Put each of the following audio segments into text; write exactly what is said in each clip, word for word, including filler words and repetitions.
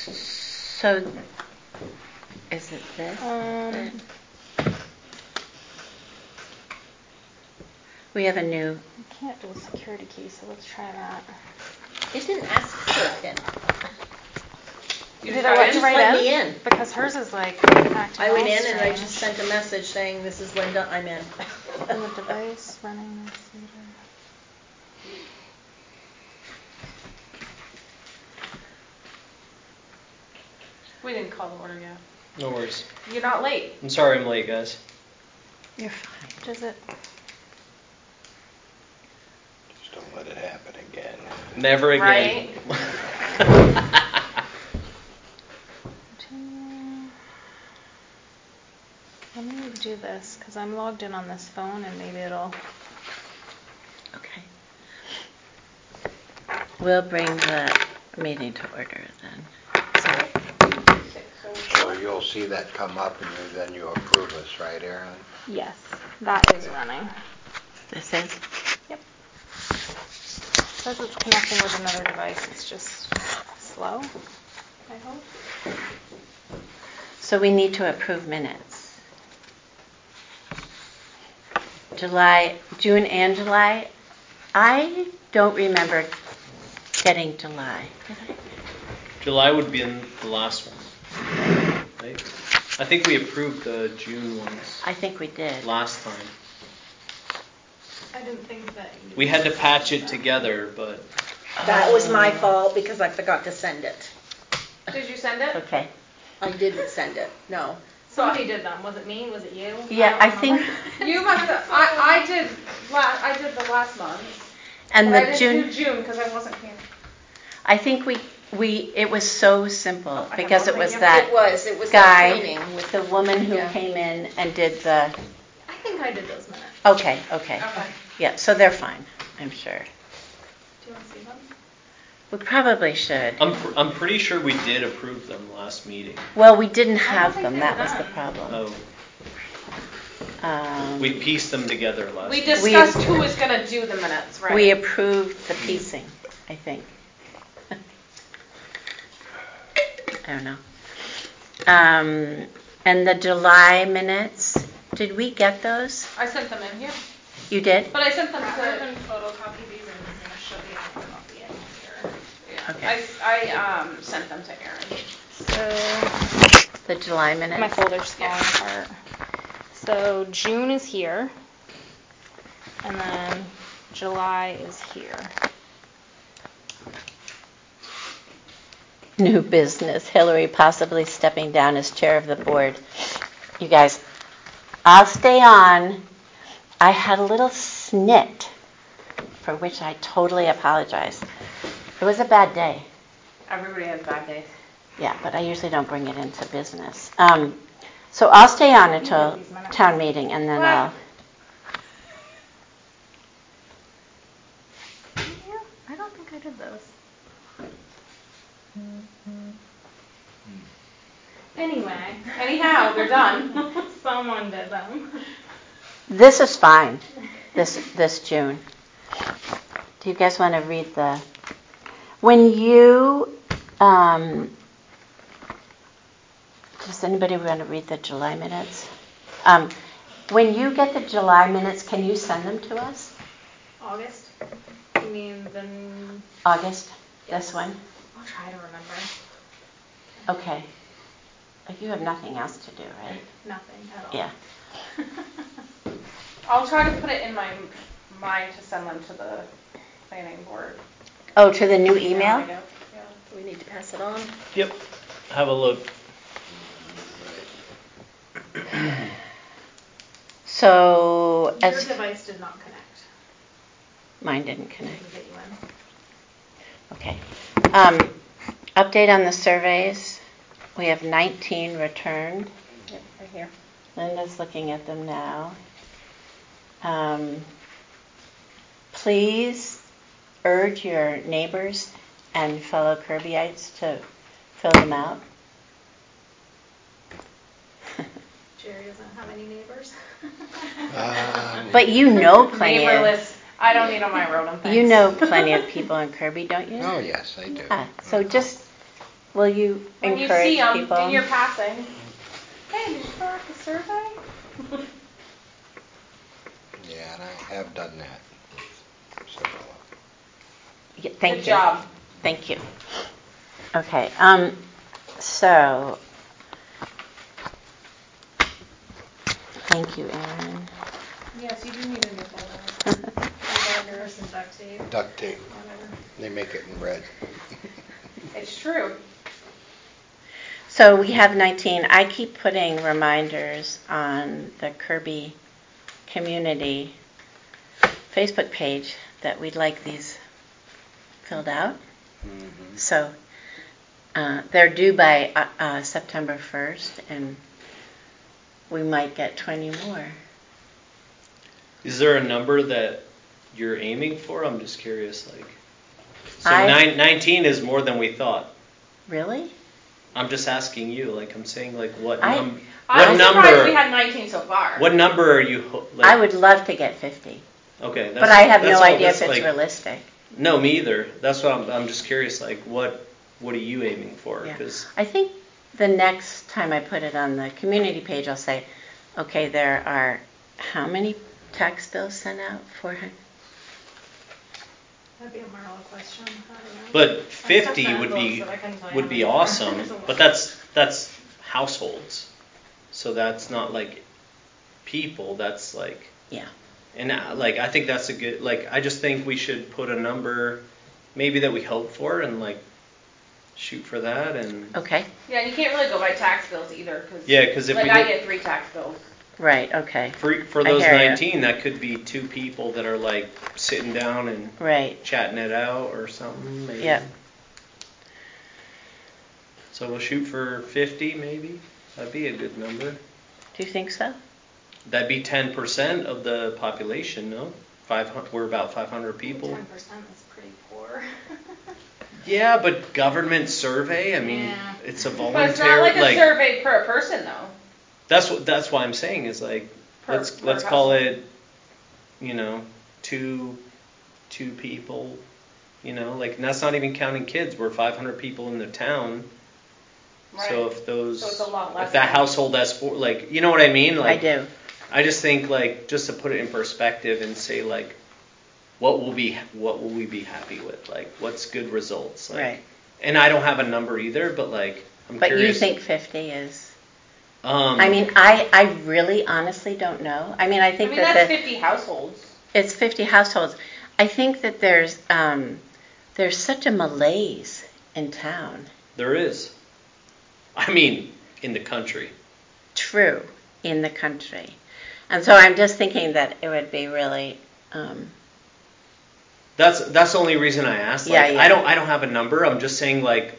So, is it this? Um, we have a new. I can't do a security key, so let's try that. It didn't ask for a pin. You Did I let you right let in? me in? Because hers is like I went in and I just sent a message saying, "This is Linda, I'm in." And the device running this later. We didn't call the order yet. No worries. You're not late. I'm sorry I'm late, guys. You're fine. Does it? Just don't let it happen again. Never again. Right? Let me do this, because I'm logged in on this phone, and maybe it'll... Okay. We'll bring the meeting to order then. So you'll see that come up and then you approve us, right, Aaron? Yes, that is running. This is? Yep. It says it's connecting with another device. It's just slow, I hope. So we need to approve minutes. July, June and July. I don't remember getting July. Did I? July would be in the last one. Right? I think we approved the June ones. I think we did. Last time. I didn't think that you... We had to patch it together, but... That was my fault because I forgot to send it. Did you send it? Okay. I didn't send it, no. Somebody did them. Was it me? Was it you? Yeah, I, I think... You must have... I, I did la- I did the last month. And but the I didn't June... do June because I wasn't here. I think we... We it was so simple oh, because it was you. that it was it was guy, that training with the woman who yeah. came in and did the. I think I did those minutes. Okay, okay, okay. Yeah, so they're fine, I'm sure. Do you want to see them? We probably should. I'm pr- I'm pretty sure we did approve them last meeting. Well, we didn't have them. That was the problem. Oh. Um, we pieced them together last. We meeting. discussed we, who was going to do the minutes, right? We approved the piecing, I think. I don't know. Um, and the July minutes, did we get those? I sent them in here. You did? But I sent them to... Rather than photocopy these, I'm just going to show you how to copy it here. Yeah. Okay. I, I um, sent them to Aaron. So, the July minutes? My folder's falling yeah. apart. So, June is here. And then July is here. New business. Hillary possibly stepping down as chair of the board. You guys, I'll stay on. I had a little snit, for which I totally apologize. It was a bad day. Everybody has bad days. Yeah, but I usually don't bring it into business. Um, so I'll stay on until town meeting, and then what? I'll... I don't think I did those. Anyway, anyhow, they're done. Someone did them. This is fine, this this June. Do you guys want to read the... When you... Um, does anybody want to read the July minutes? Um, when you get the July minutes, can you send them to us? August? You mean the... August? Yes. This one? I'll try to remember. Okay. You have nothing else to do, right? Nothing at all. Yeah. I'll try to put it in my mind to send them to the planning board. Oh, to the new email? Yeah, yeah. We need to pass it on. Yep. Have a look. So... Your as device did not connect. Mine didn't connect. Didn't get you in. Okay. Um, update on the surveys. We have nineteen returned. Yep, right here. Linda's looking at them now. Um, please urge your neighbors and fellow Kirbyites to fill them out. Jerry doesn't have any neighbors. Um, But you know plenty Neighborless. of... I don't need on my road, thanks. You know plenty of people in Kirby, don't you? Oh, yes, I do. Yeah, so just Will you When you encourage see them people? in your passing, hey, did you fill out the survey? Yeah, and I have done that. So, Yeah, thank Good you. job. Thank you. Okay. Um. So. Thank you, Erin. Yes, you do need a new folder. Or some duct tape. duct tape, Whatever. they make it in red. It's true. So we have nineteen. I keep putting reminders on the Kirby community Facebook page that we'd like these filled out. Mhm. So uh, they're due by uh, uh, September first, and we might get twenty more. Is there a number that you're aiming for? I'm just curious. Like, so I- nine, nineteen is more than we thought. Really? I'm just asking you. Like, I'm saying, like, what I- num- I what was number? surprised we had nineteen so far. What number are you? ho- Like, I would love to get fifty, Okay, that's, but I have that's no all- idea if that's it's like, realistic. No, me either. That's what I'm. I'm just curious. Like, what what are you aiming for? Yeah. 'Cause- I think the next time I put it on the community page, I'll say, okay, there are how many tax bills sent out? four hundred? That'd be a Marla question. I don't know. But I fifty took would that be book, so I couldn't tell you would how be many. awesome. There's a lot. But that's that's households, so that's not like people. That's like Yeah. and uh, like I think that's a good like I just think we should put a number, maybe that we hope for and like shoot for that and Okay. Yeah, and you can't really go by tax bills either, because yeah, because if like we I get, get three tax bills. Right. Okay. for for I those hear ya. nineteen, that could be two people that are like sitting down and Right. chatting it out or something. Maybe. Yeah. So we'll shoot for fifty, maybe. That'd be a good number. Do you think so? That'd be ten percent of the population, no? Five hundred. We're about five hundred people. Ten percent is pretty poor. Yeah, but government survey. I mean, Yeah. it's a But it's not voluntary. like a survey per person though. That's what. That's why I'm saying is like Per- let's per let's call household. it, you know, two two people. You know, like and that's not even counting kids. We're five hundred people in the town. So Right. if those, So it's a lot less if that than- household has four, like, you know what I mean? Like, I do. I just think like just to put it in perspective and say like, what will be what will we be happy with? Like, what's good results? Like, Right. And I don't have a number either, but like, I'm But curious. you think fifty is? Um, I mean, I, I really honestly don't know. I mean, I I think mean, that that's the, fifty households. it's fifty households. I think that there's um, there's such a malaise in town. there is. I mean, in the country. True, in the country. And so I'm just thinking that it would be really, um, That's that's the only reason I asked. Like, Yeah, yeah. I don't I don't have a number. I'm just saying like,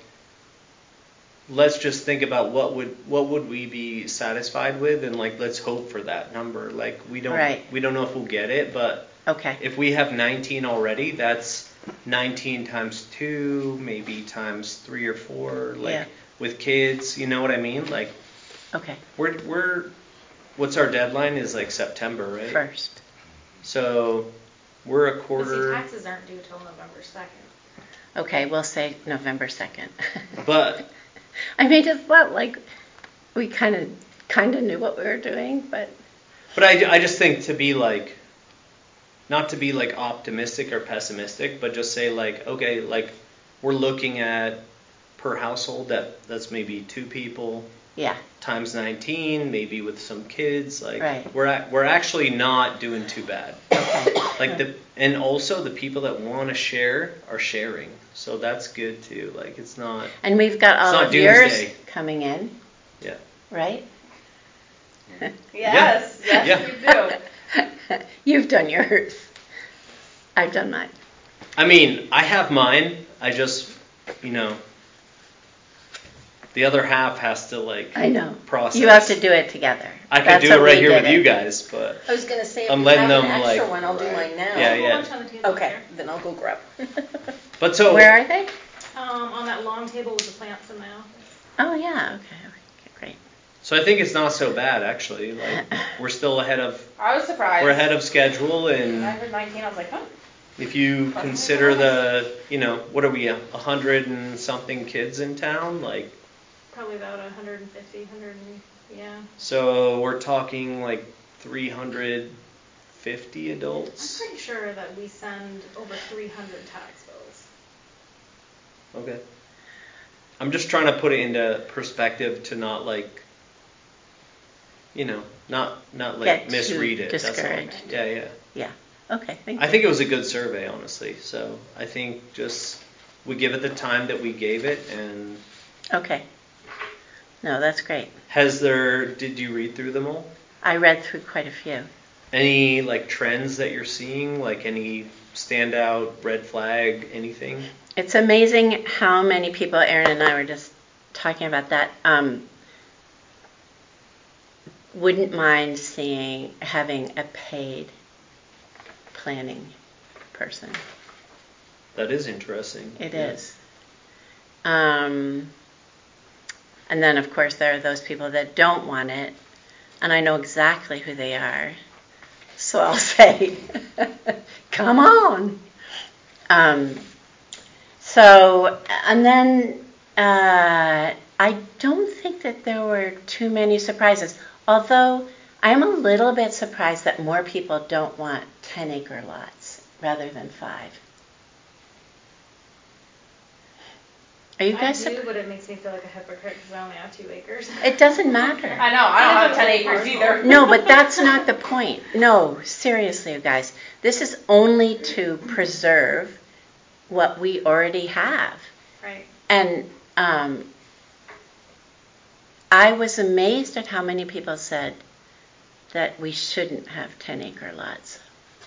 let's just think about what would what would we be satisfied with, and like let's hope for that number. Like we don't Right. we don't know if we'll get it, but okay. if we have nineteen already, that's nineteen times two, maybe times three or four. Like Yeah. with kids, you know what I mean? Like Okay, we're we're what's our deadline is like September, right? first. So we're a But see, quarter. taxes aren't due till November second. Okay, we'll say November second. But I mean, just felt like we kind of kind of knew what we were doing, but But I, I just think to be like, not to be like optimistic or pessimistic, but just say like, okay, like we're looking at per household that that's maybe two people yeah, times nineteen, maybe with some kids. Like Right. we're at, we're actually not doing too bad. okay. Like the and also the people that want to share are sharing, so that's good too. Like it's not. And we've got all It's not of yours doomsday. coming in, Yeah. right? Yes, Yeah. yes, we do. You've done yours. I've done mine. I mean, I have mine. I just, you know, the other half has to like I know. process. You have to do it together. I could That's do it what right we here did with you it. guys, but I was gonna say, if I'm you letting have an them, extra like- one, I'll do mine now. Yeah, There's a yeah. whole bunch on the table Okay, there. then I'll go grab. but so Where are they? Um, on that long table with the plants in my office. Oh yeah. Okay. Okay. Great. so I think it's not so bad actually. Like we're still ahead of I was surprised. we're ahead of schedule When I and heard nineteen, I was like, huh? If you consider the, you know, what are we, a hundred and something kids in town, like, Probably about one hundred fifty, one hundred, yeah. so we're talking like three hundred fifty I'm adults. pretty sure that we send over three hundred tax bills. Okay. I'm just trying to put it into perspective to not like, you know, not not like Get too misread it. discouraged. That's all. Yeah, yeah. Yeah. Okay, thank I you. think it was a good survey, honestly. So I think just we give it the time that we gave it, and Okay. No, that's great. has there? Did you read through them all? I read through quite a few. Any like trends that you're seeing? Like any standout red flag? Anything? It's amazing how many people, Aaron and I were just talking about that, um, wouldn't mind seeing having a paid planning person. That is interesting. It Yeah. is. Um, and then, of course, there are those people that don't want it, and I know exactly who they are. So I'll say, come on. Um, so, and then uh, I don't think that there were too many surprises, although I am a little bit surprised that more people don't want ten acre lots rather than five. Are you guys I do, surp- but it makes me feel like a hypocrite because I only have two acres. It doesn't matter. I know, I don't have ten acres either. No, but that's not the point. No, seriously, you guys. This is only to preserve what we already have. Right. And um, I was amazed at how many people said that we shouldn't have ten acre lots.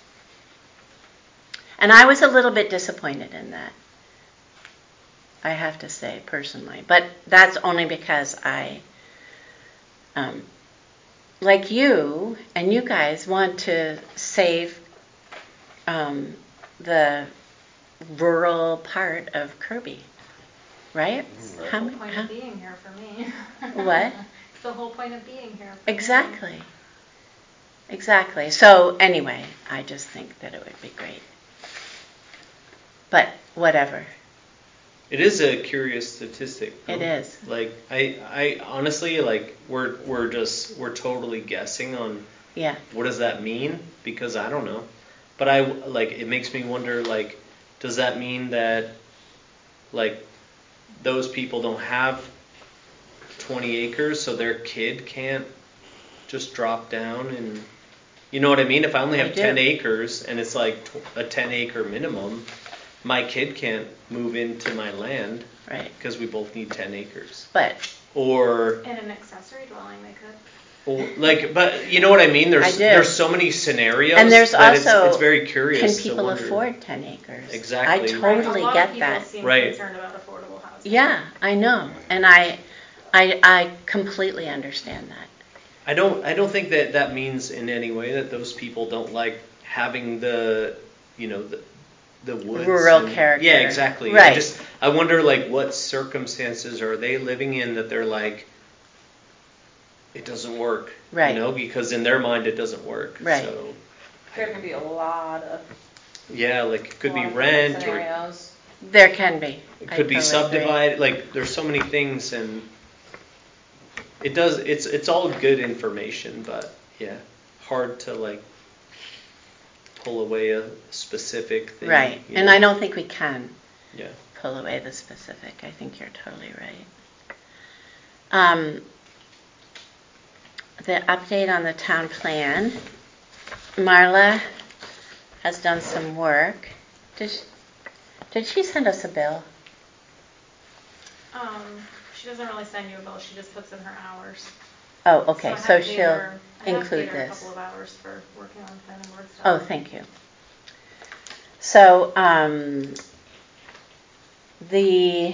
And I was a little bit disappointed in that, I have to say, personally. But that's only because I, um, like you, and you guys want to save um, the rural part of Kirby, right? It's How the many- whole point how- of being here for me. What? It's the whole point of being here for me. Exactly. Exactly. So anyway, I just think that it would be great. But whatever. It is a curious statistic. It though. is. Like I, I honestly like we're we're just we're totally guessing on Yeah. what does that mean, because I don't know. But I like it makes me wonder, like, does that mean that like those people don't have twenty acres, so their kid can't just drop down and, you know what I mean? If I only I have do. ten acres and it's like tw- a ten acre minimum, my kid can't move into my land Right. because we both need ten acres. But Or, In an accessory dwelling, they could. or like, but you know what I mean? There's I do. there's so many scenarios. and there's that it's, also it's very curious. can to people wonder. afford ten acres? Exactly. I Right, totally a lot get of people that. seem Right. concerned about affordable housing. Yeah, I know. And I I I completely understand that. I don't I don't think that that means in any way that those people don't like having the, you know, the the woods Rural and- character. Yeah, exactly. I Right. just I wonder like what circumstances are they living in that they're like, it doesn't work. Right. You know, because in their mind it doesn't work. Right. So There can be a lot of yeah, like it could a be lot of rent or scenarios. There can be. it I could be totally subdivided. Like there's so many things, and it does. It's it's all good information, but yeah, hard to like pull away a specific thing. agree. Right. you And know? I don't think we can Yeah. pull away the specific. I think you're totally right. Um, the update on the town plan. Marla has done some work. Did she, did she send us a bill? Um, she doesn't really send you a bill. She just puts in her hours. Oh, okay. I have So paid she'll her- I have include paid her this. a couple of hours for working on planning board stuff. Oh, thank you. So, um, the,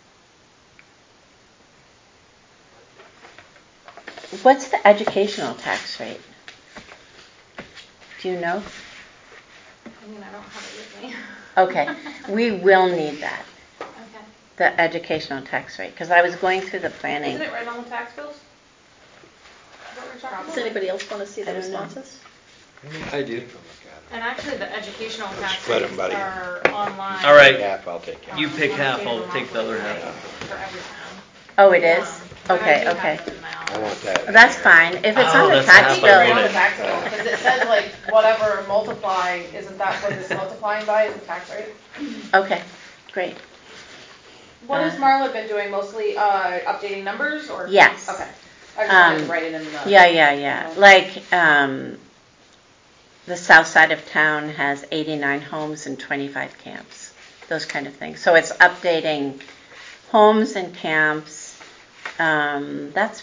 what's the educational tax rate? Do you know? I mean, I don't have it with me. Okay, we will need that, Okay. the educational tax rate, because I was going through the planning. Isn't it right on the tax bills? Is that what you're talking about? Does anybody else want to see I the don't know. responses? I do. Take a look at And actually, the educational Let's tax split 'em, rates buddy. are online. All right. it. Half, I'll take it. You um, pick on the half, state I'll of take the other Vermont half. For every town. Oh, it is? Um, but I Okay, do have okay. them in my I office. want that. That's fine. If it's Oh, on the that's tax half bill. a On the unit. tax bill, because it says like whatever multiply, isn't that what it's multiplying by, is the tax rate? Okay, great. What has Uh, Marla been doing, mostly uh, updating numbers, or? Yes. Okay, I just wanted Um, to write it in the. Yeah, yeah, yeah. Like, um, the south side of town has eighty-nine homes and twenty-five camps, those kind of things. So it's updating homes and camps. Um, that's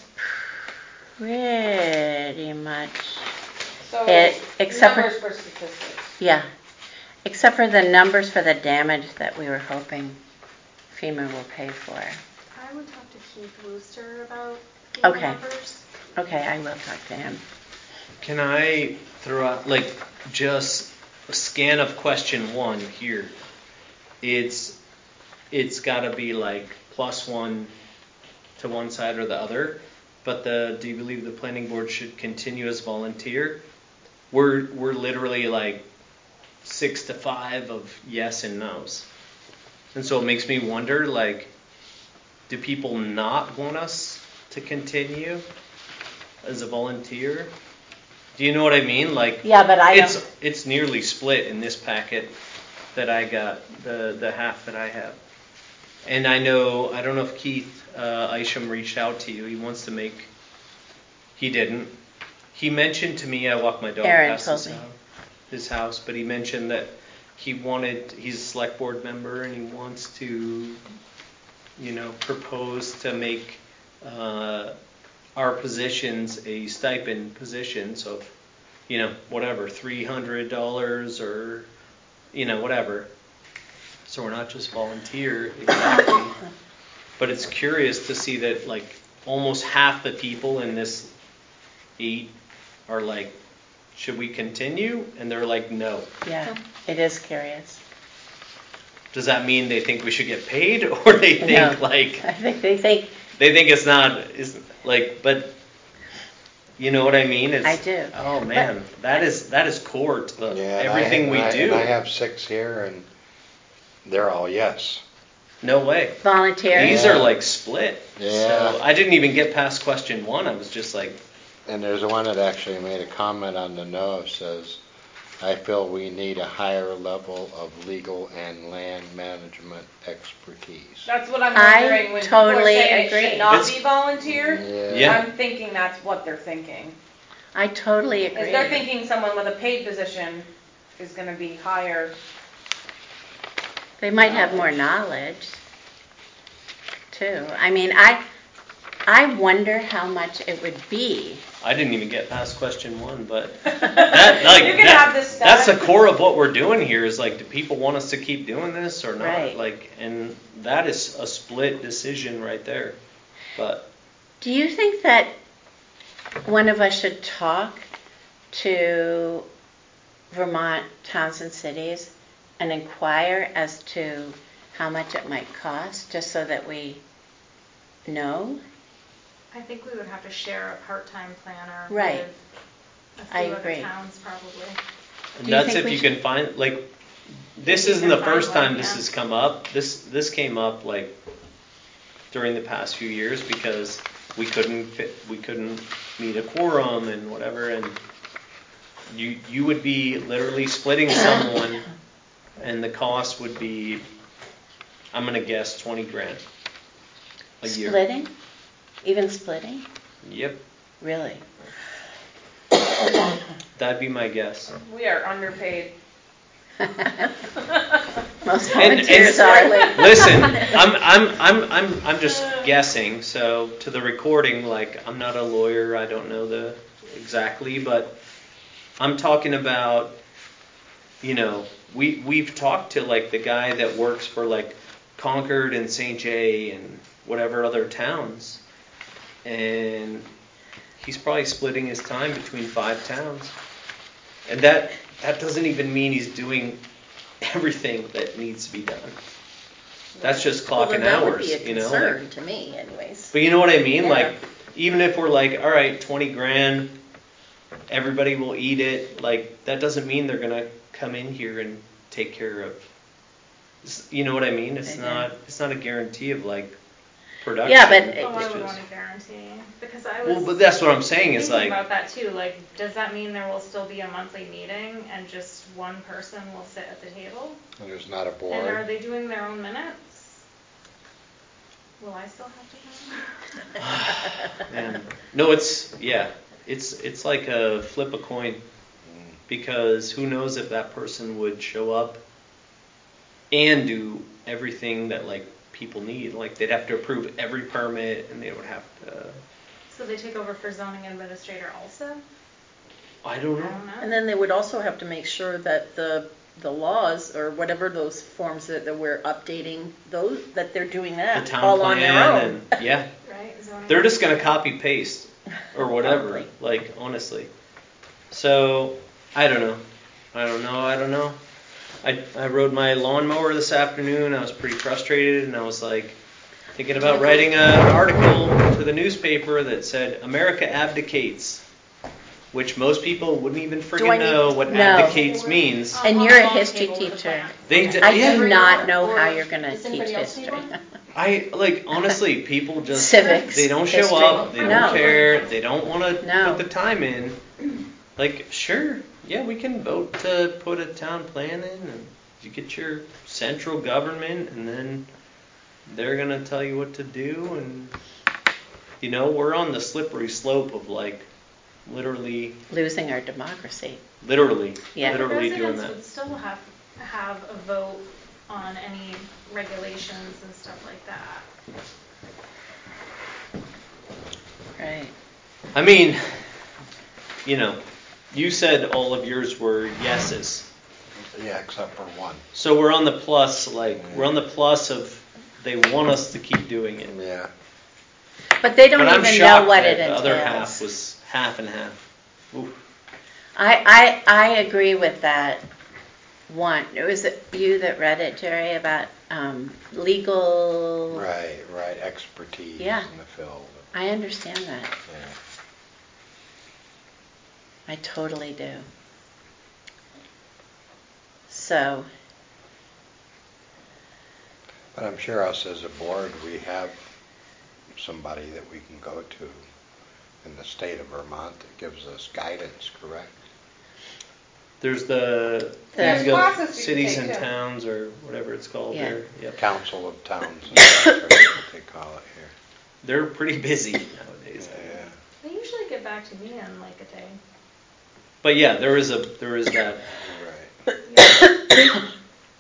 pretty much, So, it- except for- numbers for statistics. yeah. Except for the numbers for the damage that we were hoping FEMA will pay for. I would talk to Keith Wooster about the Okay. numbers. Okay, I will talk to him. Can I throw out, like, just a scan of question one here? It's, it's got to be like plus one to one side or the other. But the, do you believe the planning board should continue as volunteer? We're, we're literally like six to five of yes and no's. And so it makes me wonder, like, do people not want us to continue as a volunteer? Do you know what I mean? Like, Yeah, but I it's don't, it's nearly split in this packet that I got, the the half that I have. And I know, I don't know if Keith uh, Isham reached out to you. He wants to make, he didn't. He mentioned to me, I walked my dog Aaron past told his me. house, his house, but he mentioned that he wanted, he's a select board member and he wants to, you know, propose to make uh, our positions a stipend position. So, you know, whatever, three hundred dollars or, you know, whatever. So we're not just volunteer, exactly. But it's curious to see that, like, almost half the people in this eight are like, should we continue? And they're like, no. yeah, it is curious. Does that mean they think we should get paid, or they think No. like I think they think, they think it's not is like? But you know what I mean? It's, I do. Oh man, that is that is core to the, Yeah, and I everything have- we and I- do. And I have six here, and they're all yes. No way. volunteers. These Yeah. are like split. Yeah. So I didn't even get past question one. I was just like, And there's one that actually made a comment on the no, says, I feel we need a higher level of legal and land management expertise. That's what I'm I wondering, when people are totally saying it agree. should not It's- be volunteer, Yeah. Yeah. I'm thinking that's what they're thinking. I totally Is agree. they're thinking someone with a paid position is gonna be higher. They might have more knowledge, too. I mean, I, I wonder how much it would be. I didn't even get past question one, but that like You can that- have this that's the done. core of what we're doing here. Is like, do people want us to keep doing this or not? Right. Like, and that is a split decision right there. But Do you think that one of us should talk to Vermont towns and cities and inquire as to how much it might cost, just so that we know? I think we would have to share a part-time planner Right. with a I few agree. other towns probably. and Do you that's think if we you should- can find like this If you isn't can the find first one, time this yeah. has come up. This this came up like during the past few years because we couldn't fit, we couldn't meet a quorum and whatever, and you you would be literally splitting someone, and the cost would be, I'm gonna guess twenty grand a year. Splitting? Even splitting? Yep, Really? that'd be my guess. We are underpaid. Most And- and- volunteers are. Listen, I'm I'm I'm I'm I'm just guessing. So to the recording, like, I'm not a lawyer. I don't know the exactly, but I'm talking about, you know, we we've talked to like the guy that works for like Concord and Saint Jay and whatever other towns, and he's probably splitting his time between five towns, and that that doesn't even mean he's doing everything that needs to be done. That's just Well, clocking then that would hours, be a you know. concern Like, to me anyways. but you know what I mean? Yeah. Like, even if we're like, all right, twenty grand, everybody will eat it. Like, that doesn't mean they're going to come in here and take care of, you know what I mean? It's I do. not, it's not a guarantee of like production. Yeah, but It's Oh, I would just- want a guarantee, because I was well, but that's what I'm saying. It's thinking like, about that too, like, does that mean there will still be a monthly meeting and just one person will sit at the table? And there's not a And are board. they doing their own minutes? Will I still have to come? man. No, it's, yeah, it's, it's like a flip a coin. Because who knows if that person would show up and do everything that like people need. Like, they'd have to approve every permit, and they would have to. So they take over for zoning administrator also? I don't I know. don't know. And then they would also have to make sure that the, the laws, or whatever those forms that, that we're updating, those, that they're doing The that town all plan on their own. and yeah, Right, zoning. they're just gonna copy paste or whatever. Probably. Like, honestly. So I don't know. I don't know. I don't know. I I rode my lawnmower this afternoon. I was pretty frustrated, and I was like thinking about writing a, an article to the newspaper that said America abdicates, which most people wouldn't even I freaking need- know what No. abdicates means. On- And on you're the a long history table with the teacher. plants. They Okay. d- I yeah. do not know how you're going to Does teach anybody else need history. one? I like honestly, people just Civics. they don't show history. up, they don't No. care, they don't want to No. put the time in. Like, sure, yeah, we can vote to put a town plan in, and you get your central government, and then they're gonna tell you what to do, and you know, we're on the slippery slope of like literally, Losing our democracy. literally, Yeah. literally doing Residents that. would still have, have a vote on any regulations and stuff like that. Right. I mean, you know, you said all of yours were yeses. Yeah, except for one. So we're on the plus, like, we're on the plus of they want us to keep doing it. Yeah. But they don't But I'm even shocked know what that it the entails. other half was half and half. Oof. I, I, I agree with that one. It was you that read it, Jerry, about um, legal. Right, right. Expertise Yeah. in the field. I understand that. Yeah. I totally do. So, But I'm sure us as a board, we have somebody that we can go to in the state of Vermont that gives us guidance, correct? There's the There's League of classes you can Cities take, and too. Towns, or whatever it's called Yeah. there. Yep. Council of Towns, that's what they call it here. They're pretty busy nowadays. Yeah. They usually get back to me in like a day. But yeah, there is a there is that. Right.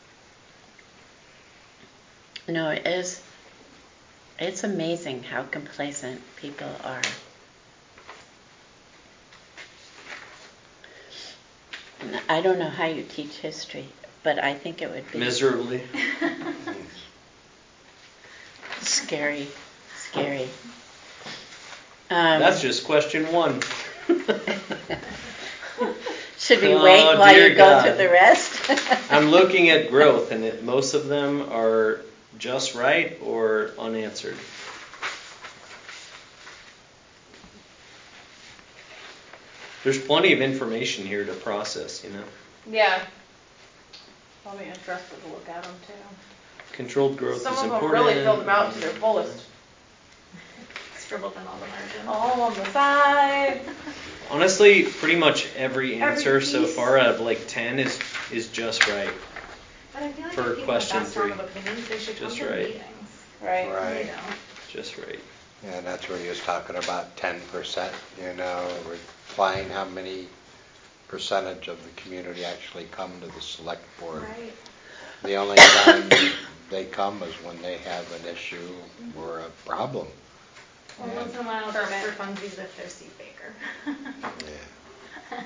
no, it is. It's amazing how complacent people are. And I don't know how you teach history, but I think it would be Miserably. scary, scary. Um, That's just question one. should we Oh, wait while dear you go God. through the rest? I'm looking at growth, and it, most of them are just right or unanswered. There's plenty of information here to process, you know. Yeah. I'll be interested to look at them too. Controlled growth Some is of them important. really filled them out to their fullest. Scribbled in all the margins. All on the side. Honestly, pretty much every Every answer so piece. far out of like ten is is just right. But I feel like For if people have question that strong of three. opinions, they should come Just to the right. meetings. Right. They Right. don't. Just right. Yeah, and that's where he was talking about ten percent, you know, we're flying how many percentage of the community actually come to the select board. Right. The only time they come is when they have an issue or a problem. Well, Yeah. once in a while, just for funsies if they're Steve Baker. Yeah.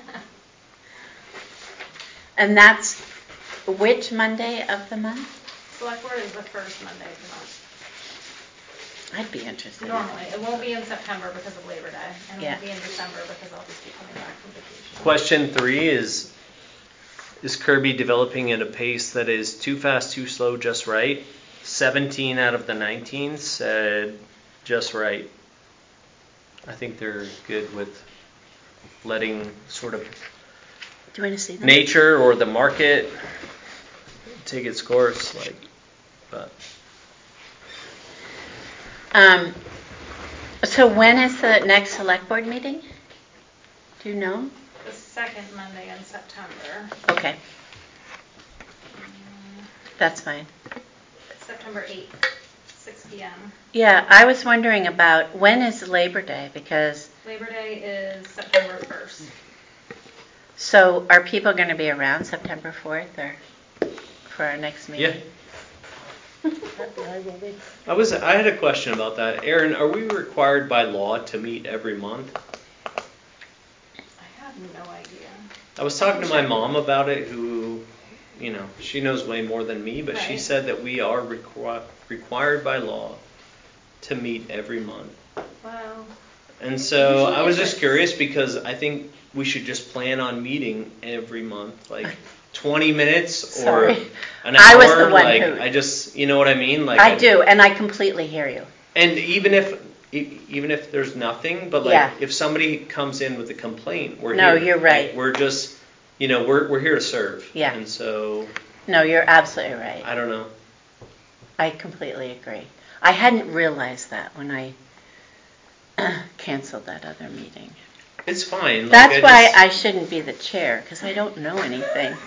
And that's which Monday of the month? Select board is the first Monday of the month. I'd be interested. Normally, it won't be in September because of Labor Day, and it Yeah. won't be in December because I'll just be coming back from vacation. Question three is, is Kirby developing at a pace that is too fast, too slow, just right? seventeen out of the nineteen said just right. I think they're good with letting sort of Do you want to see them? nature or the market take its course. Like, but Um, so when is the next select board meeting? Do you know? The second Monday in September. Okay, that's fine. September eighth, six p.m. Yeah, I was wondering about when is Labor Day, because Labor Day is September first. so are people going to be around September fourth or for our next yeah. meeting? I will be. I was I had a question about that. Aaron, are we required by law to meet every month? I have no idea. I was talking to my mom about it, who, you know, she knows way more than me, but she Right. said that we are requi- required by law to meet every month. Well, And so Usually I was if just it's- curious because I think we should just plan on meeting every month, like twenty minutes or Sorry. an hour. I was the one like who- I just, you know what I mean? Like I do, and I completely hear you. And even if e- even if there's nothing, but like Yeah. if somebody comes in with a complaint, we're No, here. you're right. Like, we're just, you know, we're we're here to serve. Yeah. And so No, you're absolutely right. I don't know. I completely agree. I hadn't realized that when I canceled that other meeting. It's fine. Like, That's I why just- I shouldn't be the chair, because I don't know anything.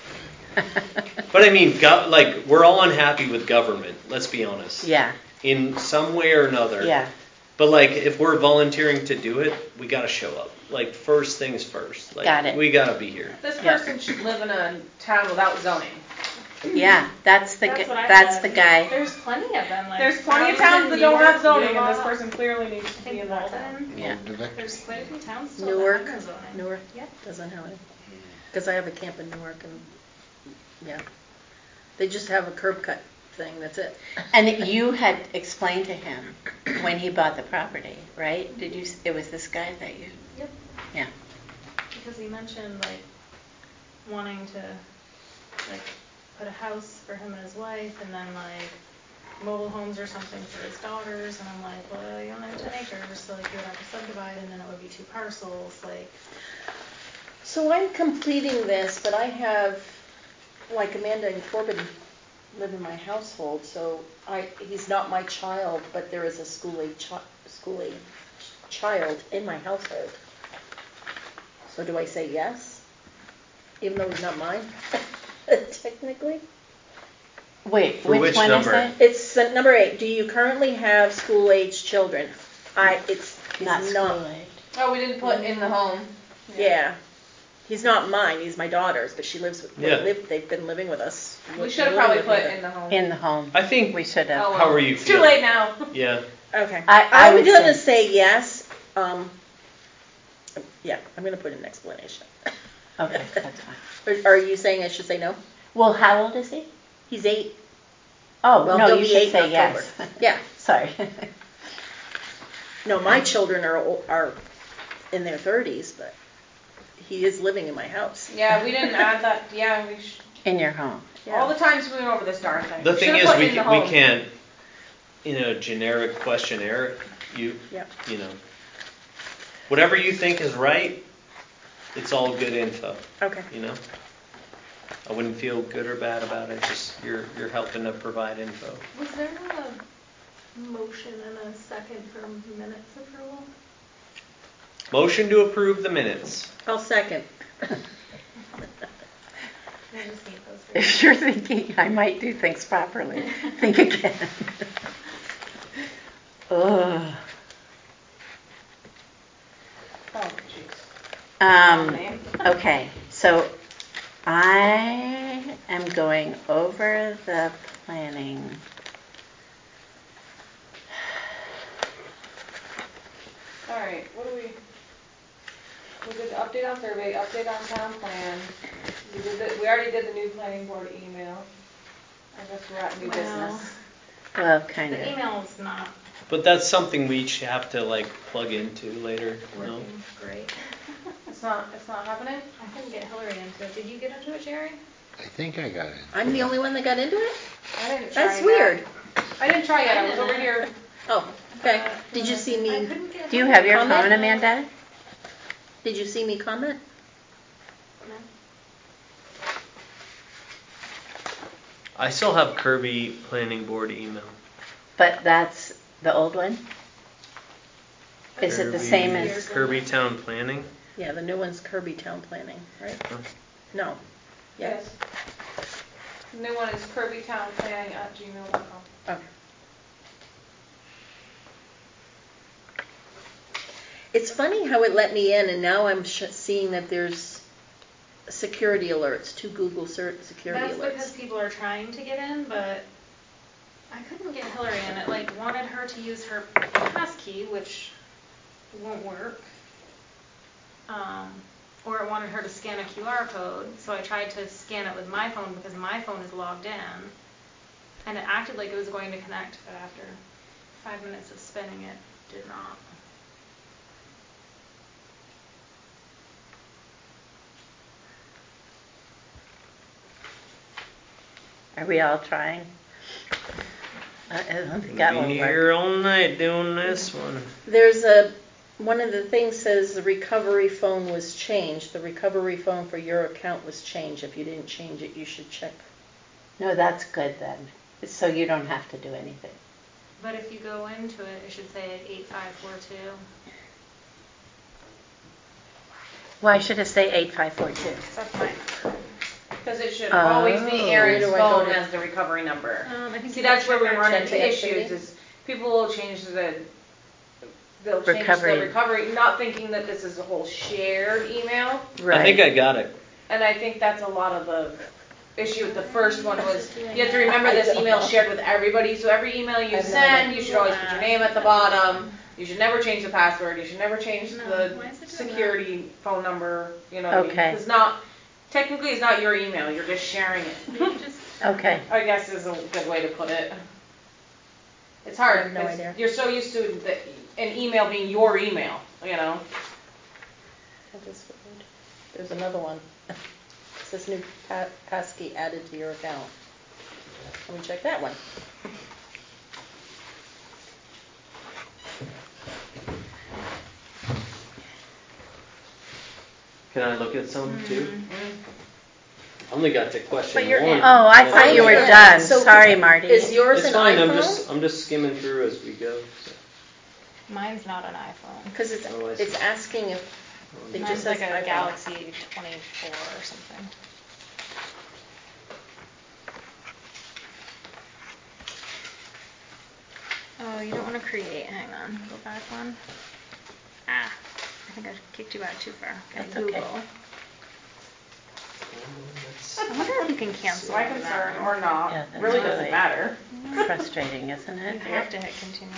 But I mean, go, like we're all unhappy with government. Let's be honest. Yeah, In some way or another. yeah, But like, if we're volunteering to do it, we gotta show up. Like, first things first. Like, Got it. We gotta be here. This Yeah. person should live in a town without zoning. yeah. That's the That's gu- what I that's said. the guy. There's plenty of them. Like There's plenty of towns towns in that don't Newark, have zoning, and this Newark, person clearly needs to I be think in that town. Walden. Yeah. There's quite a few towns still Newark, that have no zoning. Newark Yep. doesn't have it. Because I have a camp in Newark and, yeah. They just have a curb cut thing, that's it. And you had explained to him when he bought the property, right? Did you? s- It was this guy that you. Yep. Yeah. Because he mentioned like wanting to like put a house for him and his wife, and then like mobile homes or something for his daughters. And I'm like, well, you only have ten acres, so like you would have to subdivide, and then it would be two parcels. Like, So I'm completing this, but I have, like Amanda and Corbin live in my household, so I, he's not my child, but there is a school age, chi- school age child in my household. So do I say yes? Even though he's not mine, technically? Wait, For which, which one number? is it? It's uh, number eight. Do you currently have school age children? I, it's, he's Not not. school age. Oh, we didn't put in the home. Yeah. He's not mine, he's my daughter's, but she lives with, Yeah. they live, they've been living with us. We should have probably put in the home. In the home. I think. We should have. Oh, well. How are you It's feel? too late now. Yeah. Okay. I- I I'm would gonna say- say yes, um, yeah, I'm gonna put an explanation. Okay, that's fine. Are, are you saying I should say no? Well, how old is he? He's eight. Oh, Well, no, he'll you be should eight in say yes. October. Yeah. Sorry. No, my children are, ol- are in their thirties, but he is living in my house. Yeah, we didn't add that. Yeah, we should. In your home. All the times we went over this darn thing. The We thing should've is, put we in the can, we home. can't, in a generic questionnaire, you, Yep. you know, whatever you think is right, it's all good info, Okay. you know? I wouldn't feel good or bad about it, just you're, you're helping to provide info. was there a motion and a second for minutes approval? Motion to approve the minutes. I'll second. I just need those for If you're thinking I might do things properly, think again. Ugh. Oh, jeez. Um, name. okay, so I am going over the planning. All right, what do we? We did the update on survey, update on town plan. We did the, we already did the new planning board email. I guess we're at new Well, business. Well, kind The of. email's not But that's something we each have to like plug into later, no? working great. It's not, it's not happening? I couldn't get Hillary into it. Did you get into it, Jerry? I think I got it. I'm the only one that got into it? I didn't try That's yet. weird. I didn't try yet, I was over here. Oh, okay. Uh, Did you see I me? couldn't get Do you have your Comment? phone, Amanda? Did you see me comment? No? I still have Kirby Planning Board email. But that's the old one? Is it the Kirby- same as? Kirby Town Planning? Yeah, the new one's Kirby Town Planning, right? Huh. No. Yeah. Yes. The new one is kirbytownplanning at gmail dot com. Okay. It's funny how it let me in, and now I'm sh- seeing that there's security alerts, two Google cert security That's alerts. because people are trying to get in, but I couldn't get Hillary in. It like wanted her to use her passkey, which won't work. Um, or it wanted her to scan a Q R code, so I tried to scan it with my phone because my phone is logged in. And it acted like it was going to connect, but after five minutes of spinning it, did not. Are we all trying? I I don't think that We'll will be work. here all night doing this one. There's a, one of the things says the recovery phone was changed. The recovery phone for your account was changed. If you didn't change it, you should check. No, that's good then. So you don't have to do anything. But if you go into it, it should say eight five four two. Why should it say eight five four two? That's my number. Because it should Oh. always be Erin's Where do I go phone to- as the recovery number. Um, I think See, you that's can where we check run our into check activity. issues, is people will change the, they'll change Recovery. the recovery, not thinking that this is a whole shared email. Right. I think I got it. And I think that's a lot of the issue with the first one was, you have to remember this email is shared with everybody, so every email you I have no send, idea. you should always put your name at the bottom. You should never change the password, you should never change No, the why is it doing security phone number, you know what I mean? Okay. It's not, technically it's not your email, you're just sharing it. You just Okay. I guess is a good way to put it. It's I hard, have no because idea. you're so used to the, an email being your email, you know? That is weird. There's another one. It says new pa- passkey added to your account. Let me check that one. Can I look at some too? Mm-hmm. I only got to question But you're one. in. Oh, I thought you were Yeah. done. So- Sorry, Marty. Is yours It's an fine. I'm iPhone? just I'm just skimming through as we go. So. mine's not an iPhone. Because it's, Oh, I see. it's asking if, it Mine's just like says a iPhone. Galaxy twenty-four or something. Oh, you don't want to create. Hang on. Go back one. Ah, I think I kicked you out too far. Okay, That's okay. Google. I wonder if you can cancel My on concern, that one. or not, Yeah, that's really really- doesn't matter. Frustrating, isn't You it? have to hit continue.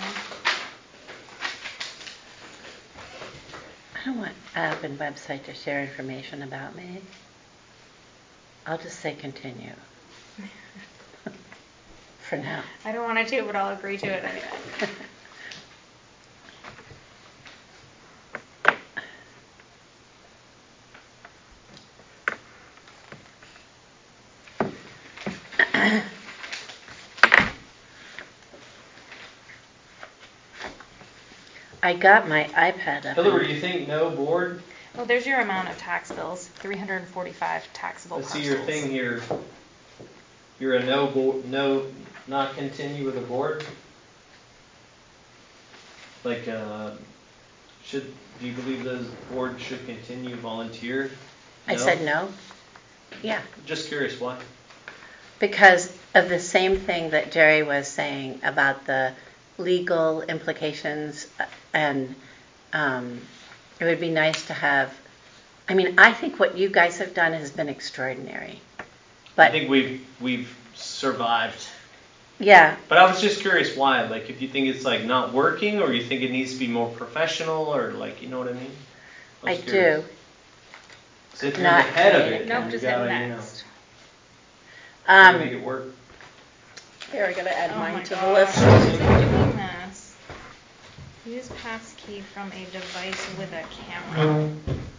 I don't want app and website to share information about me. I'll just say continue. For now. I don't want to do, but I'll agree to it anyway. I got my iPad up. Hillary, you think no board? Well, there's your amount of tax bills, three hundred forty-five taxable Let's parcels. see your thing here. You're a no board, no, not continue with the board? Like, uh, should, do you believe the board should continue volunteer? I said no. Yeah. Just curious, why? Because of the same thing that Jerry was saying about the legal implications, uh, and um, it would be nice to have, I mean, I think what you guys have done has been extraordinary. I But think we've, we've survived. yeah, But I was just curious why, like if you think it's like not working, or you think it needs to be more professional, or like, you know what I mean? I was curious. do. 'Cause if you're Not the head of creative. it, Nope, then just you hit gotta, you know, next. gotta make Um, it work. Here, I gotta add Oh my mine to the gosh, list. why is it doing this? Use passkey from a device with a camera.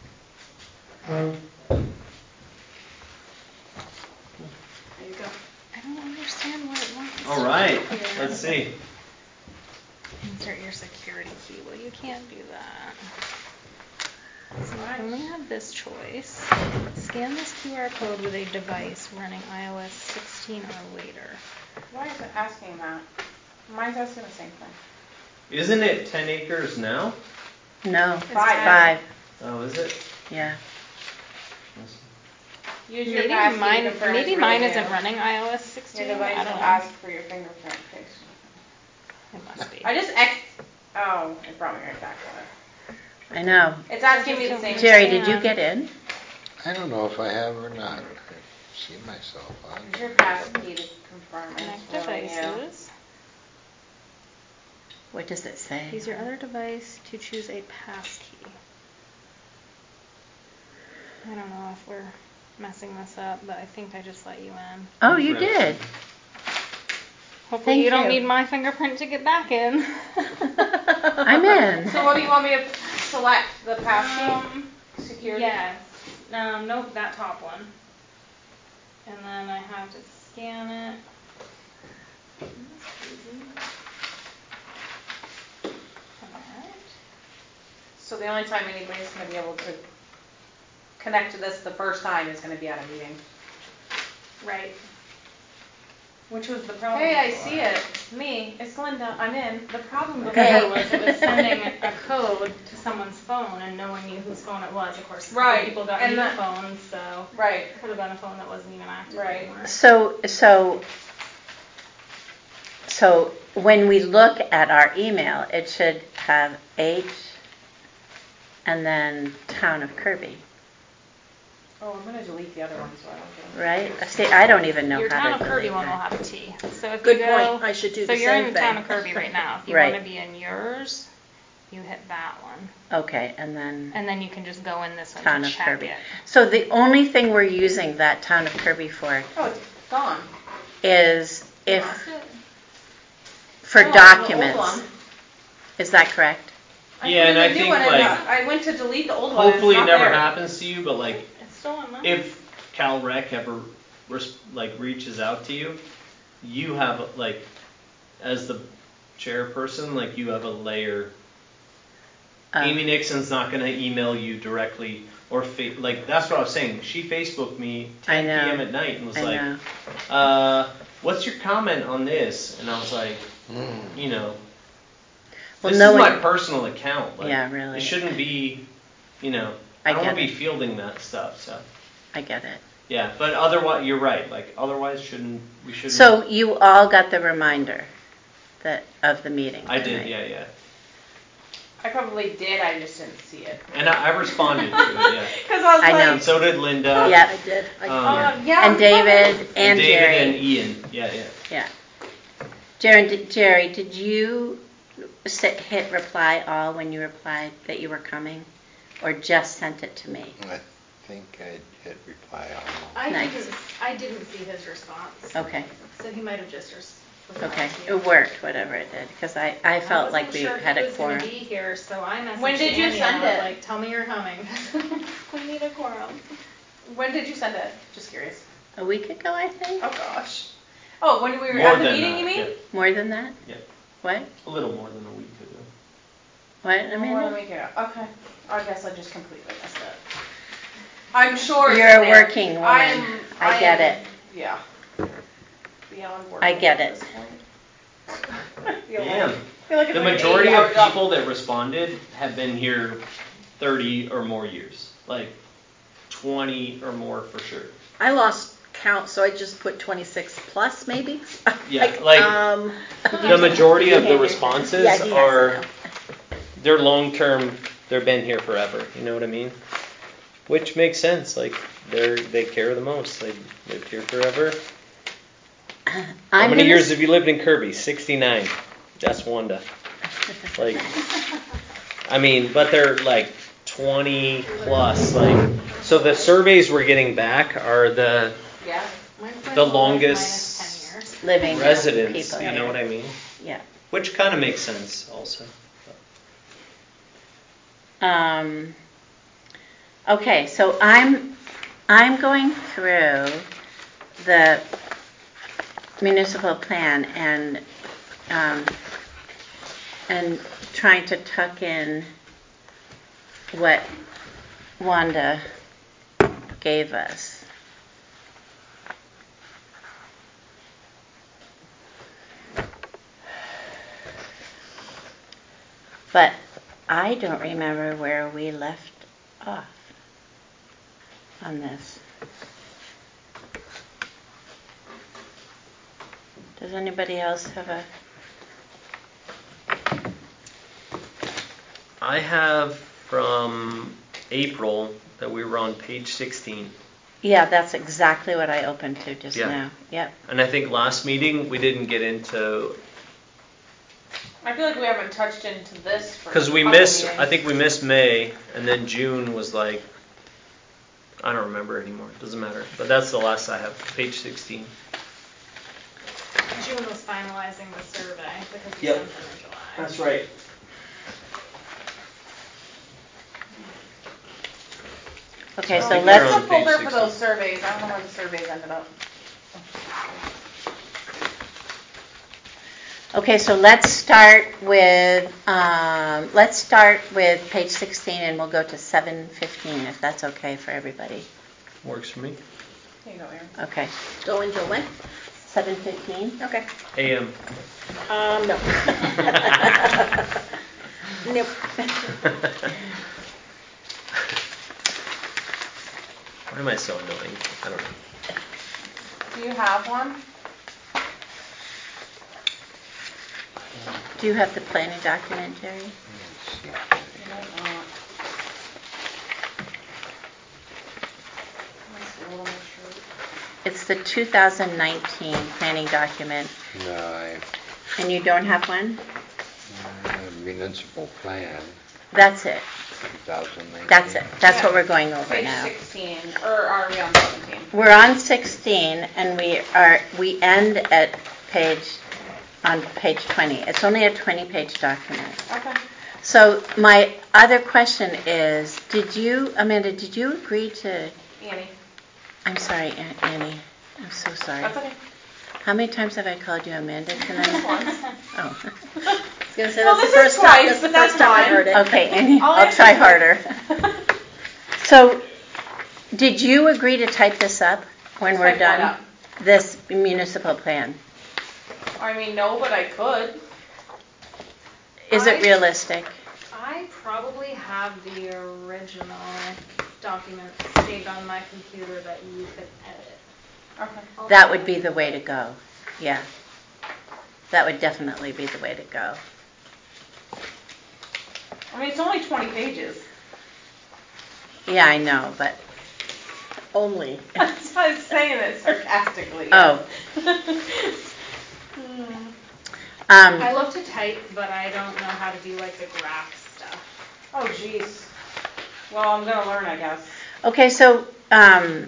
There you go. I don't understand what it wants. All right, here. let's see. Insert your security key. Well, you can't do that. So we only have this choice. Scan this Q R code with a device running i O S sixteen or later. Why is it asking that? Mine's asking the same thing. Isn't it ten acres now? No, It's Five. five. Oh, is it? Yeah. Use your Maybe passkey mine, to confirm maybe it's mine really isn't you. running i O S sixteen. Your device I will don't know. ask for your fingerprint face. It must be. I just X. Oh, it brought me right back to it. I know. It's asking me the same Jerry, thing. did you get in? I don't know if I have or not. I see myself on. Use your passkey to confirm Connect it's really you. devices. What does it say? Use your other device to choose a passkey. I don't know if we're messing this up, but I think I just let you in. Oh, you did. Hopefully Thank you don't you. need my fingerprint to get back in. I'm in. So what do you want me to select? The passkey? Um, Security? yes. Um, nope, that top one. And then I have to scan it. That's crazy. Alright. So the only time anybody's going to be able to connect to this the first time is going to be at a meeting. Right. Which was the problem. Hey, I before. see it. It's me. It's Linda. I'm in. The problem before Hey. Before was it was sending a code to someone's phone and no one knew whose phone it was. Of course, Right. people got And new that- phones, so Right. it could have been a phone that wasn't even active Right. anymore. So, so, so when we look at our email, it should have H and then Town of Kirby, Oh, I'm going to delete the other one so I don't get right? See, I don't even know Your how Town to of Kirby delete one will that. have a T. So if Good you go, point. I should do so the you're same in Town thing. of Kirby right now. If you Right. want to be in yours, you hit that one, Okay, and then and then you can just go in this one Town to of check Kirby. it. So the only thing we're using that Town of Kirby for Oh, it's gone. is if, Lost it? for Oh, the old documents. one. Is that correct? I Yeah, put and in I the new think, one and like, the- I went to delete the old one. and Hopefully it's it not never there. happens to you, but like It's still on mine. if Cal Rec ever res- like reaches out to you, you have like as the chairperson, like you have a layer. Um, Amy Nixon's not going to email you directly or fa- like that's what I was saying. She Facebooked me I ten know. p.m. at night and was I like, know. uh, "What's your comment on this?" And I was like, Mm. you know, Well, this no is one- my personal account. Like, Yeah, really. It shouldn't be, you know, I I, don't get want to be it. fielding that stuff. So I get it. yeah, but otherwise, you're right. Like otherwise, shouldn't we shouldn't. So you all got the reminder that of the meeting I did, tonight? yeah, yeah, I probably did. I just didn't see it. and I, I responded to it, yeah. Because I was I like, know. And so did Linda. Yep. I did. I Um, uh, yeah. And David and, And David Jerry. and Ian. Yeah, yeah. Yeah. Jerry, did, Jerry, did you sit, hit reply all when you replied that you were coming, or just sent it to me? I think I hit reply all. I Nice. didn't. I didn't see his response. Okay. So he might have just res- replied Okay. to you. It worked, whatever it did, because I, I felt like we wasn't sure had he a was gonna quorum. be here, so I messaged When did you Andy send and I was it? like, "Tell me you're coming. We need a quorum." When did you send it? Just curious. A week ago, I think. Oh gosh. Oh, when we were More at the than meeting, that, you mean? yeah. More than that? Yeah. What? A little more than a week ago. What, More than a Amanda? week ago. Okay. I guess I just completely missed it. I'm sure. You're it's a there. working woman. I'm, I get am- it. Yeah. Beyond work. I get at it. this point. I feel Damn. like- I feel like it's The like an majority of eighty-hour job. people that responded have been here thirty or more years. Like twenty or more for sure. I lost count, so I just put twenty-six plus, maybe. Yeah, like, um, The majority of the Handed. responses Yeah, he has to are know. they're long term. They've been here forever. You know what I mean? Which makes sense. Like they're they care the most. They lived here forever. How I'm many gonna years s- have you lived in Kirby? sixty-nine. That's Wanda. Like, I mean, but they're like twenty plus. Like, so the surveys we're getting back are the Yeah. My friend The was longest minus ten years. living residents. people You know here. what I mean? Yeah. Which kind of makes sense also. Um, okay, so I'm I'm going through the municipal plan and um, and trying to tuck in what Wanda gave us. But I don't remember where we left off on this. Does anybody else have a... I have from April that we were on page sixteen. Yeah, that's exactly what I opened to just Yeah. now. Yep. And I think last meeting we didn't get into, I feel like we haven't touched into this for because we a couple missed, meetings. I think we missed May, and then June was like, I don't remember anymore. Doesn't matter. But that's the last I have, page sixteen. June was finalizing the survey because we Yep. sent them in July. That's right. Okay, So so I think let's... we're What's on the page folder for sixteen. those surveys? I don't know where the surveys ended up. Okay, so let's start with um, let's start with page sixteen, and we'll go to seven fifteen if that's okay for everybody. Works for me. Here you go, Erin. Okay, Go until when? seven fifteen. Okay. A M. Um, no. Nope. Why am I so annoying? I don't know. Do you have one? Do you have the planning document, Jerry? It's the two thousand nineteen planning document, No, I, and you don't have one? uh, municipal plan, That's it. two thousand nineteen. That's it. That's what Yeah. we're going over Page now. sixteen, or are we on seventeen? We're on sixteen, and we are we end at page on page twenty. It's only a twenty-page document. Okay. So my other question is, did you, Amanda, did you agree to? Annie. I'm sorry, An- Annie. I'm so sorry. That's okay. How many times have I called you Amanda tonight? Once. Oh. I was gonna say Well, that's this the is first twice, time. That's the but that's first time I fine. heard it. Okay, Annie, I'll I'll answer try quick. harder. So, did you agree to type this up when we're Type what done? up? This municipal plan. I mean, no, but I could. Is it I- realistic? I probably have the original document saved on my computer that you could edit. Okay. That would be the way to go. Yeah. That would definitely be the way to go. I mean, it's only twenty pages. Yeah, I know, but Only. That's why I was saying it sarcastically. oh, Hmm. um, I love to type, but I don't know how to do like the graph stuff. Oh, jeez. Well, I'm gonna learn, I guess. okay. So, um,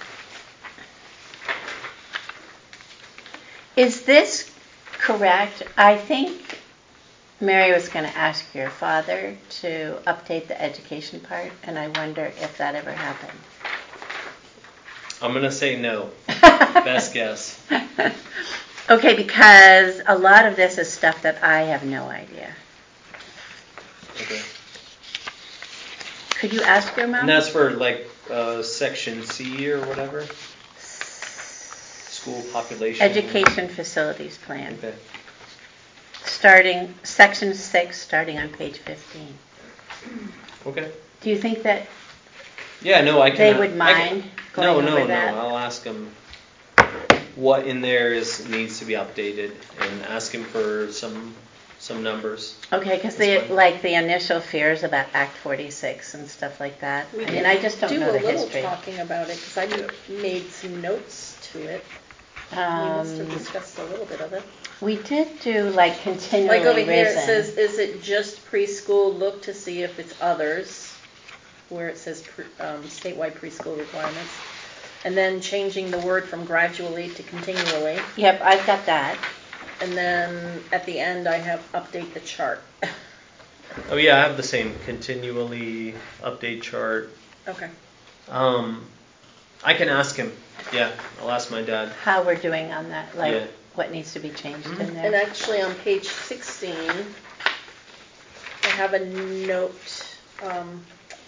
is this correct? I think Mary was going to ask your father to update the education part, and I wonder if that ever happened. I'm going to say no. Best guess. Okay, because a lot of this is stuff that I have no idea. Okay. Could you ask your mom? And that's for like uh, section C or whatever? School population. Education facilities plan. Okay. Starting, section six, starting on page fifteen. Okay. Do you think that Yeah, no, I can. they uh, would I can- mind No, going no, over no. that? I'll ask him what in there is needs to be updated and ask him for some some numbers. Okay, because That's they fine. like the initial fears about Act forty-six and stuff like that. We I mean, did I just don't do know a the little history. talking about it because I Yeah. made some notes to it. We must have Um, discussed a little bit of it. we did do like continually Like over here, it risen. says, is it just preschool? Look to see if it's others, where it says pre- um, statewide preschool requirements. And then changing the word from gradually to continually. Yep, I've got that. And then at the end, I have update the chart. Oh yeah, I have the same continually update chart. Okay. Um, I can ask him. Yeah, I'll ask my dad. How we're doing on that, like Yeah. what needs to be changed Mhm. in there. And actually on page sixteen, I have a note, um,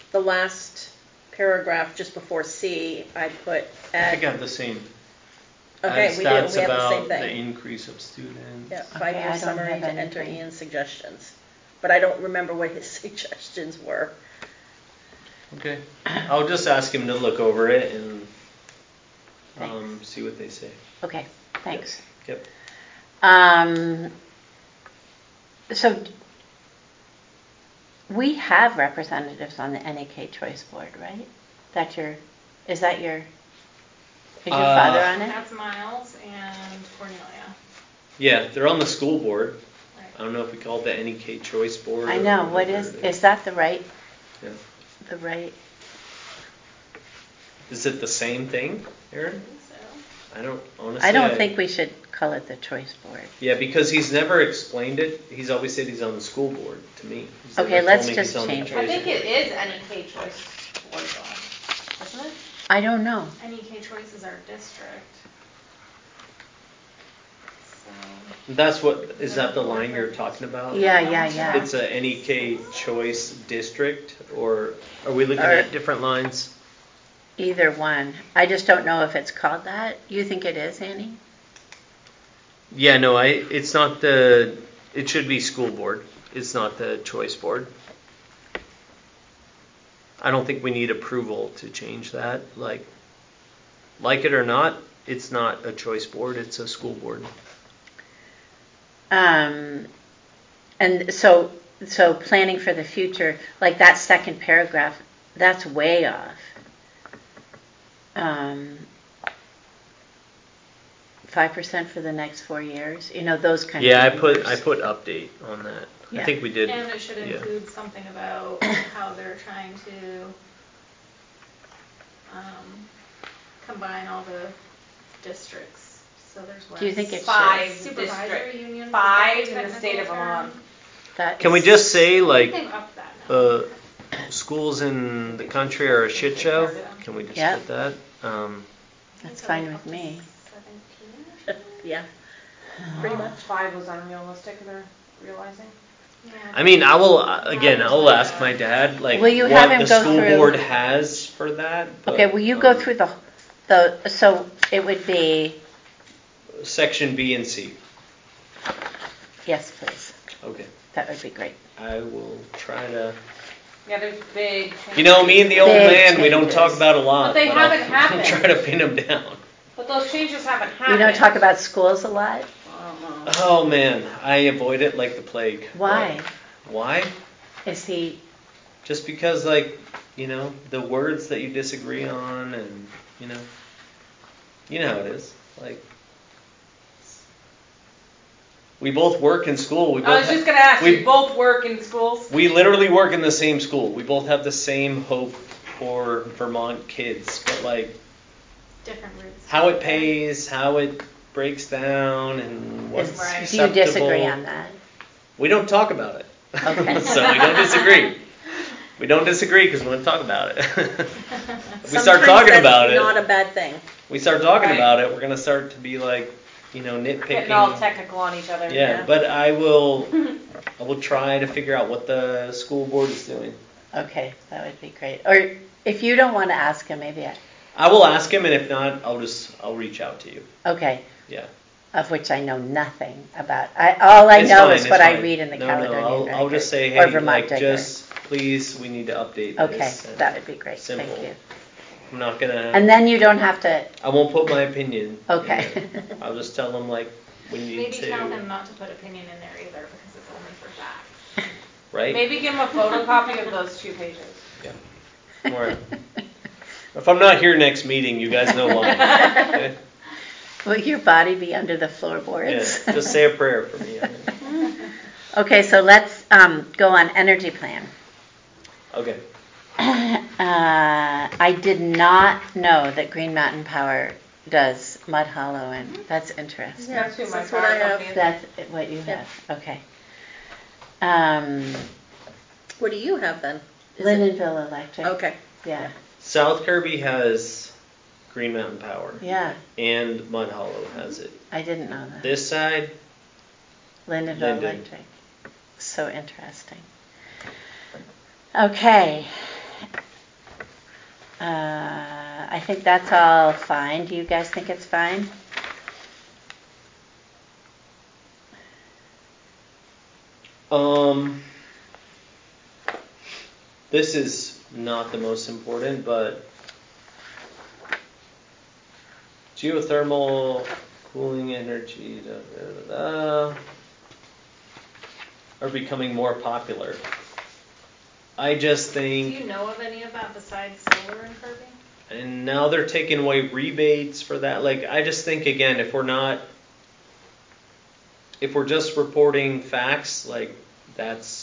the last paragraph just before C, I put I at, think I have the same. okay, Add we do, we have stats the about same the thing. increase of students. Yeah, Okay, I five-year don't summary have to enter anything. Ian's suggestions. But I don't remember what his suggestions were. Okay. I'll just ask him to look over it and um, Thanks. see what they say. Okay, thanks. Yep. Um, so d- we have representatives on the N A K Choice Board, right? That your, is that your, is your Uh, father on it? That's Miles and Cornelia. Yeah, they're on the school board. Right. I don't know if we call it the N E K Choice Board. I or know, what whatever is, it is that the right, Yeah. the right, Is it the same thing, Aaron? So, I don't honestly. I don't think we should call it the Choice Board. Yeah, because he's never explained it. He's always said he's on the school board to me. He's Okay, never let's told me just he's on the change it. I choice think board. it is N E K Choice Board though, isn't it? I don't know. N E K Choice is our district. So, That's what, is that the line you're talking about? Yeah, yeah, yeah. It's a N E K Choice District, or are we looking Or- at different lines? Either one. I just don't know if it's called that. You think it is, Annie? Yeah, no, I, it's not the, it should be school board. It's not the choice board. I don't think we need approval to change that. Like, like it or not, it's not a choice board, it's a school board. Um, and so, so planning for the future, like that second paragraph, that's way off. Um, five percent for the next four years, you know, those kind Yeah, I of put, numbers. I put update on that. I Yeah. think we did. and it should yeah. include something about how they're trying to um, combine all the districts. So there's what? Do you think it Five should? Supervisory district, union. is five that in the technical state of term? Vermont. That Can we is- just say, like, Anything up that now. uh, schools in the country are a shit show? Can we just Yeah. put that? Um, That's fine with me. seventeen? Yeah, pretty Oh, much. Five was unrealistic, they're realizing. Yeah. I mean, I will, uh, again, I will ask my dad, like, Will you have what him the go school through- board has for that. but, Okay, will you go um, through the, the, so it would be, Section B and C. yes, please. Okay. That would be great. I will try to. Yeah, there's big. You know, me and the old Big man, we don't changes. talk about a lot. But they I'll- haven't happened. I'll try to pin them down. But those changes haven't You happened. don't talk about schools a lot? I don't know. Oh man, I avoid it like the plague. Why? But why? Is he, Just because, like, you know, the words that you disagree on, and you know, you know how it is. Like, we both work in school. We both I was ha- just gonna ask, we- you both work in schools? We literally work in the same school. We both have the same hope for Vermont kids, but like Different routes. how it pays, how it breaks down, and what's is, Right. do you disagree acceptable. on that? We don't talk about it. Okay. So we don't disagree. We don't disagree because we want to talk about it. If we Sometimes start talking that's about not it, a bad thing. we start talking Right. about it, we're gonna start to be like, you know, Getting all nitpicking. technical on each other. Yeah, but I will, I will try to figure out what the school board is doing. Okay, that would be great. Or if you don't want to ask him, maybe I, I will ask him, and if not, I'll just, I'll reach out to you. okay, Yeah. of which I know nothing about. I, all I It's know fine, is it's what I fine. read in the no, Caledonian No, I'll, Record. I'll just say, or hey, Vermont like, Digger. just please, we need to update Okay, this. and that would be great. Simple. Thank you. I'm not gonna. And then you don't have to. I won't put my opinion. in Okay. there. I'll just tell them like we need Maybe to. tell him not to put opinion in there either because it's only for facts. Right. Maybe give them a photocopy of those two pages. Yeah. All right. If I'm not here next meeting, you guys know why. Okay? Will your body be under the Yeah. floorboards? Just say a prayer for me. Okay, so let's um, go on energy plan. Okay. Uh, I did not know that Green Mountain Power does Mud Hollow, and that's interesting. Yeah, That's who my that's what power I have. company is. That's what you Yeah. have. Okay. Um, What do you have then? Is it- Lindenville Electric. Okay. Yeah. South Kirby has Green Mountain Power, Yeah. and Mud Hollow has it. I didn't know that. This side, Lindenville Linden. Electric. So interesting. Okay. Uh, I think that's all fine. Do you guys think it's fine? Um, this is not the most important, but geothermal cooling energy da, da, da, da, are becoming more popular. I just Do think, you know of any of that besides solar in Kirby? and now they're taking away rebates for that. Like, I just think, again, if we're not, if we're just reporting facts, like, that's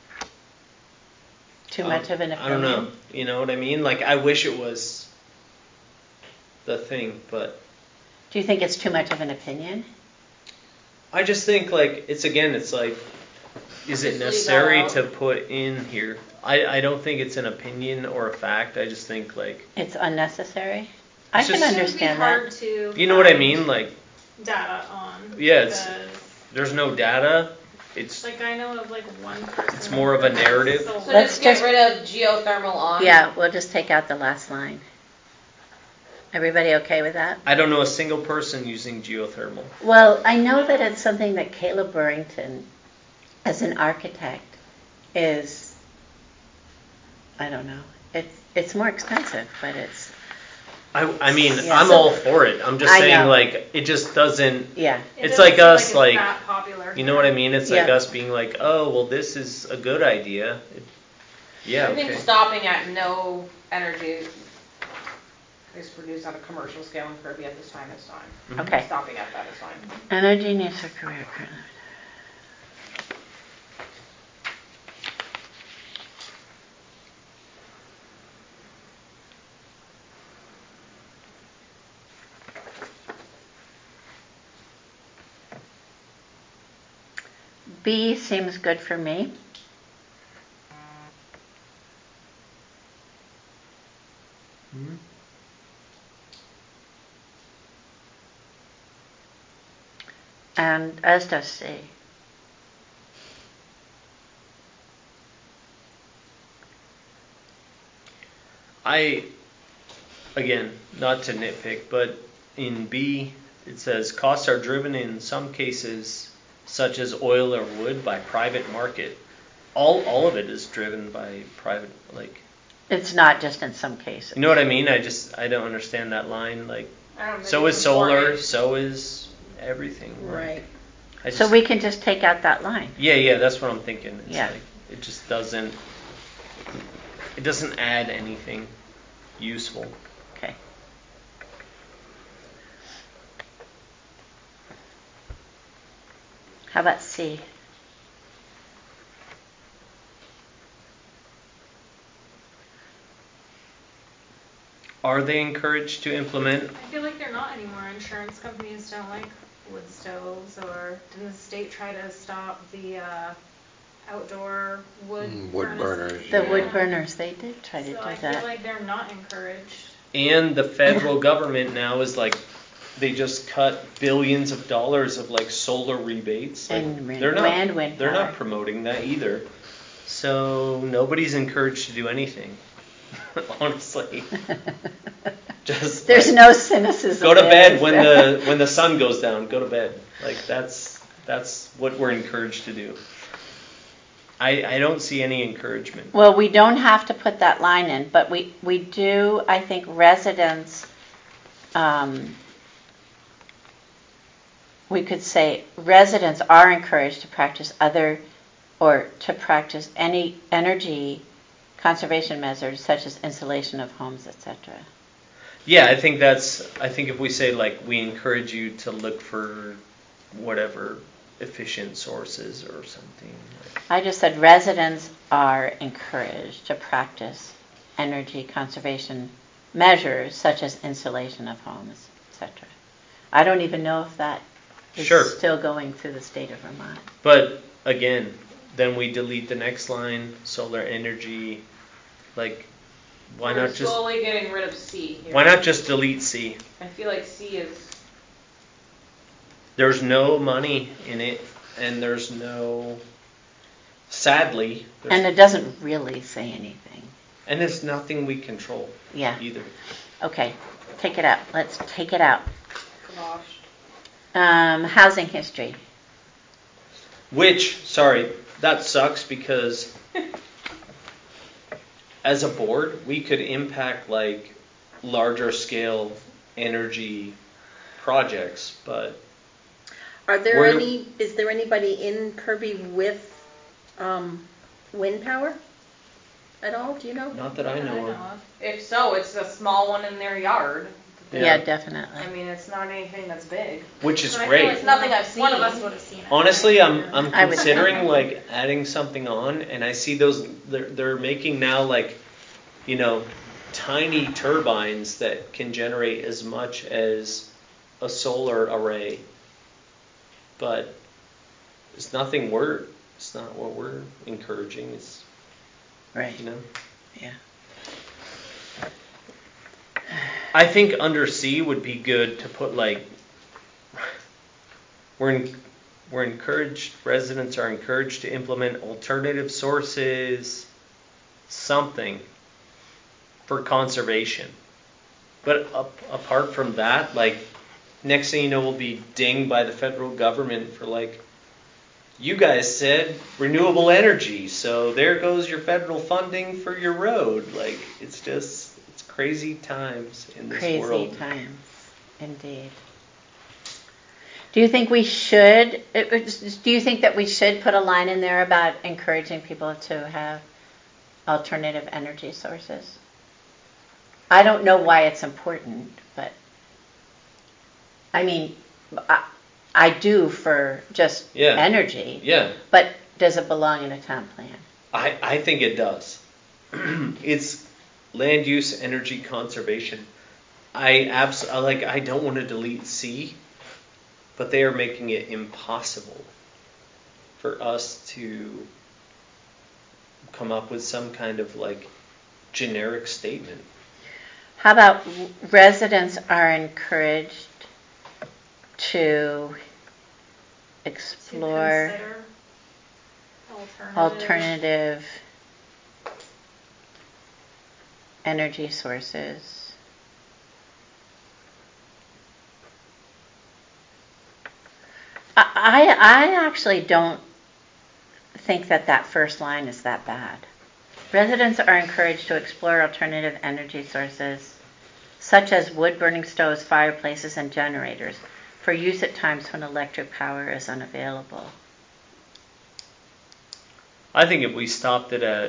Too um, much of an I opinion? don't know. You know what I mean? Like, I wish it was the thing, but Do you think it's too much of an opinion? I just think, like, it's again, it's like, is it Just leave that necessary out. to put in here? I, I don't think it's an opinion or a fact. I just think, like, It's unnecessary? I It's can just- understand It would be hard that. to you know what I find mean? Like, data on. Yeah, it's- because, there's no data. It's like, I know of like one person. It's more of a that has narrative. solar. So Let's just get just- rid of geothermal on. Yeah, we'll just take out the last line. Everybody okay with that? I don't know a single person using geothermal. Well, I know that it's something that Caleb Burrington, as an architect, is, I don't know, it's, it's more expensive, but it's, I, I mean, Yeah. I'm So- all for it. I'm just I saying, know. like, it just doesn't. yeah. It It's doesn't like seem us, it's like, that popular You know what I here. mean? It's like Yeah. us being like, oh, well, this is a good idea. It, yeah, I think okay. stopping at no energy is produced on a commercial scale in Kirby at this time is fine. Mhm. Okay. Stopping at that is fine. Energy needs for career. B seems good for me. Mhm. And as does C. I, again, not to nitpick, but in B, it says costs are driven in some cases, such as oil or wood, by private market. All, all of it is driven by private, like, It's not just in some cases. you know what I mean? I just, I don't understand that line. Like, I don't think so it's is solar, important. so is everything. like, Right. I just, So we can just take out that line. yeah, yeah, that's what I'm thinking. It's Yeah. like, it just doesn't, it doesn't add anything useful. Okay. How about C? Are they encouraged to implement? I feel like they're not anymore. Insurance companies don't like wood stoves, or didn't the state try to stop the uh, outdoor wood Mm, wood furnaces? burners, The Yeah. wood burners, they did try to So do I feel that. like they're not encouraged. And the federal government now is like, they just cut billions of dollars of like solar rebates. Like, And wind- they're not, and wind they're power. not promoting that either. So nobody's encouraged to do anything. Honestly, just There's like, no cynicism. go to there, bed is when there? the when the sun goes down. Go to bed. Like that's that's what we're encouraged to do. I I don't see any encouragement. Well, we don't have to put that line in, but we, we do, I think residents, um, we could say residents are encouraged to practice other, or to practice any energy conservation measures such as insulation of homes, et cetera. Yeah, I think that's, I think if we say like, we encourage you to look for whatever efficient sources or something. Like, I just said residents are encouraged to practice energy conservation measures such as insulation of homes, et cetera. I don't even know if that is Sure. still going through the state of Vermont. But again, then we delete the next line, solar energy, like, why We're not just, slowly getting rid of C here. why not just delete C? I feel like C is. There's no money in it, and there's no, sadly, there's And it doesn't really say anything. And it's nothing we control Yeah. either. Okay, take it out. Let's take it out. Goshed. Um, housing history. Which, sorry, that sucks because as a board, we could impact like larger scale energy projects, but Are there Where- any, is there anybody in Kirby with um, wind power at all? Do you know? not that I know of. of. If so, it's a small one in their yard. Yeah, Yeah. definitely. I mean, it's not anything that's big. Which is But I feel great. like It's nothing one- I've One of seen. us would have seen it. Honestly, right? I'm I'm I would- considering like adding something on, and I see those they're they're making now like, you know, tiny turbines that can generate as much as a solar array. But it's nothing we're it's not what we're encouraging. It's Right. you know. Yeah. I think under C would be good to put like we're in, we're encouraged residents are encouraged to implement alternative sources, something for conservation. But up, apart from that, like next thing you know, we'll be dinged by the federal government for like, you guys said renewable energy, so there goes your federal funding for your road. Like it's just it's crazy times in this Crazy world. times, indeed. Do you think we should, it- it- do you think that we should put a line in there about encouraging people to have alternative energy sources? I don't know why it's important, but I mean, I, I do for just Yeah. energy, Yeah, but does it belong in a town plan? I, I think it does. It's land use energy conservation. I abs- I like I don't want to delete C, but they are making it impossible for us to come up with some kind of like generic statement. How about residents are encouraged to To explore consider alternative. alternative energy sources? I, I I actually don't think that that first line is that bad. Residents are encouraged to explore alternative energy sources, such as wood-burning stoves, fireplaces, and generators, for use at times when electric power is unavailable. I think if we stopped it at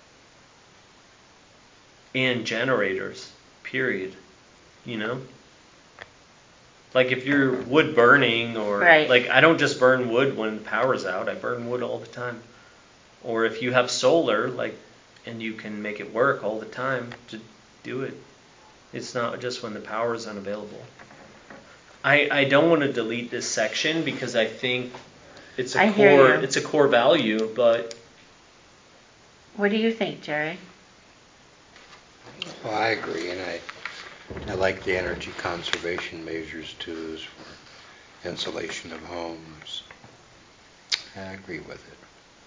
and generators, period, you know? Like if you're wood burning or Right. like I don't just burn wood when the power's out, I burn wood all the time. Or if you have solar, like and you can make it work all the time, to do it. It's not just when the power is unavailable. I, I don't want to delete this section because I think it's a I hear core you. it's a core value, but What do you think, Jerry? Well, I agree, and I, I like the energy conservation measures too, as for insulation of homes. I agree with it.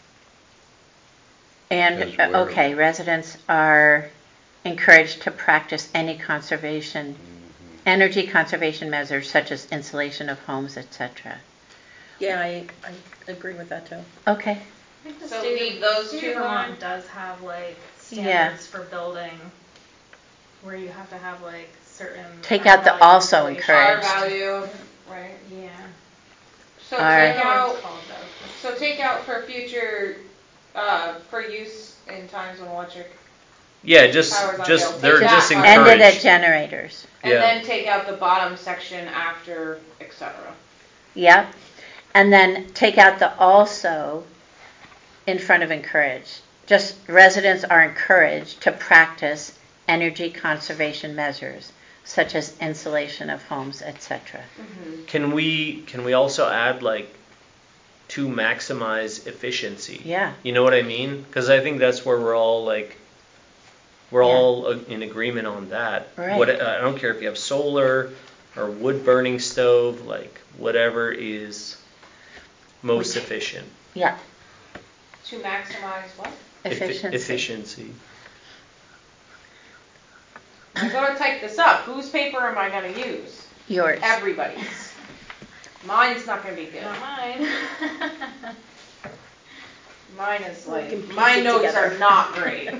And, Because uh, we're- okay, residents are encouraged to practice any conservation, Mhm. energy conservation measures such as insulation of homes, et cetera. Yeah, I, I agree with that too. Okay, I think the So state leave of, those state two of Vermont on? does have like Yeah. standards for building where you have to have like certain. Take R out the value also insulation. R encouraged. value, right? Yeah. So All I right. take don't know what out, it's called though. so take out for future, uh, for use in times when electric, yeah, just Power's just unavailable. they're Take just that part. Ended at encouraged. generators. and Yeah. then take out the bottom section after, et cetera. Yep. And then take out the also in front of encouraged. Just residents are encouraged to practice energy conservation measures such as insulation of homes, et cetera. Mm-hmm. Can we can we also add like to maximize efficiency? Yeah. You know what I mean? Because I think that's where we're all like we're Yeah. all uh, in agreement on that. Right. What I don't care if you have solar or wood burning stove, like whatever is most Okay. efficient. Yeah. To maximize what? Effi- Efficiency. efficiency. I gotta type this up. Whose paper am I gonna use? Yours. Everybody's. Mine's not gonna be good. Not mine. Mine is We like, can piece my it notes together. are not great.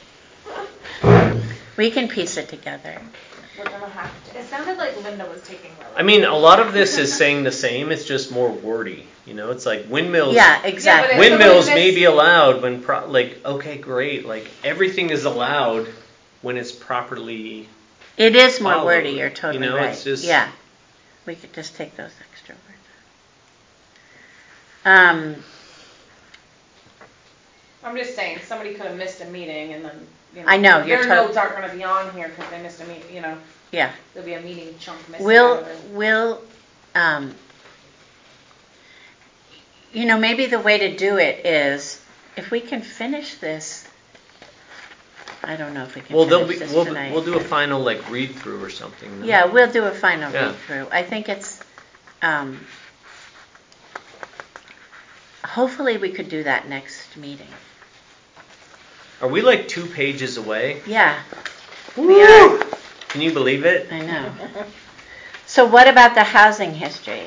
We can piece it together. We're gonna have to. It sounded like Linda was taking really. I mean, a lot of this is saying the same. It's just more wordy. You know, it's like windmills. Yeah, exactly. Yeah, but it- Windmills Somebody may miss- be allowed when pro- like okay, great. Like everything is allowed when it's properly. It is more Follow wordy, it, you're totally you know, right. it's just- Yeah. We could just take those extra words out. Um, I'm just saying, somebody could have missed a meeting and then, you know. I know, you're Their tot- notes aren't gonna be on here because they missed a meeting, you know. yeah. There'll be a meeting chunk missing. We'll, out of it. we'll, um, you know, maybe the way to do it is, if we can finish this, I don't know if we can Well, they'll finish be. this We'll, tonight. we'll do a but- final like read through or something. no? Yeah, we'll do a final Yeah. read through. I think it's, um, hopefully we could do that next meeting. Are we like two pages away? Yeah, We are. Can you believe it? I know. So what about the housing history?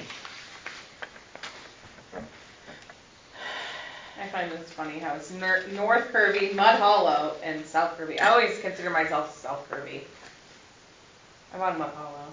I find this funny how it's Nor- North Kirby, Mud Hollow, and South Kirby. I always consider myself South Kirby. I'm on Mud Hollow.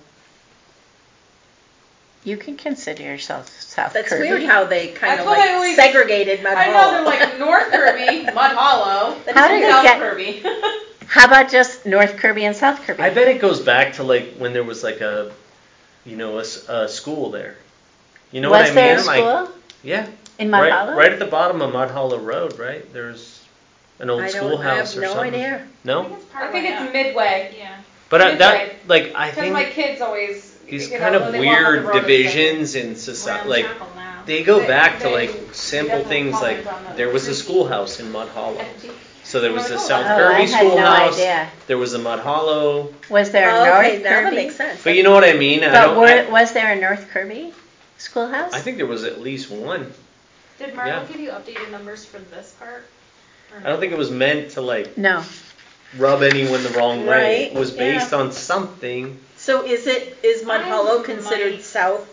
You can consider yourself South That's Kirby. weird how they kind That's of what like I always- segregated Mud I Hollow. know they're like North Kirby, Mud Hollow, How did it South get- Kirby. How about just North Kirby and South Kirby? I bet it goes back to like when there was like a, you know, a, s- a school there. You know Was what I there mean? a school Like, yeah. in Mud right, Hollow? right at the bottom of Mud Hollow Road, right? There's an old I don't- schoolhouse I or have no something. idea. I think No, it's part I think way it's up. midway. Yeah. but I, Midway. that like I Because my think kids always, these you kind know, of when they walk up the weird road, it's divisions in We're society, on like Chapel now. they go They- back to they- like they simple definitely things like comment on the there was a creepy- schoolhouse in Mud Hollow. empty. So there was I'm the like, oh, South Oh, Kirby I had no schoolhouse. idea. There was a Mud Hollow. Was there a Oh, North okay, now that Kirby? makes sense. But you know what I mean? I But don't. were, I, was there a North Kirby schoolhouse? I think there was at least one. Did Marlo Yeah. give you updated numbers for this part? Or I don't think it was meant to like No. rub anyone the wrong way. Right, It was based yeah. on something. So is it, is Mud I Hollow might- considered south?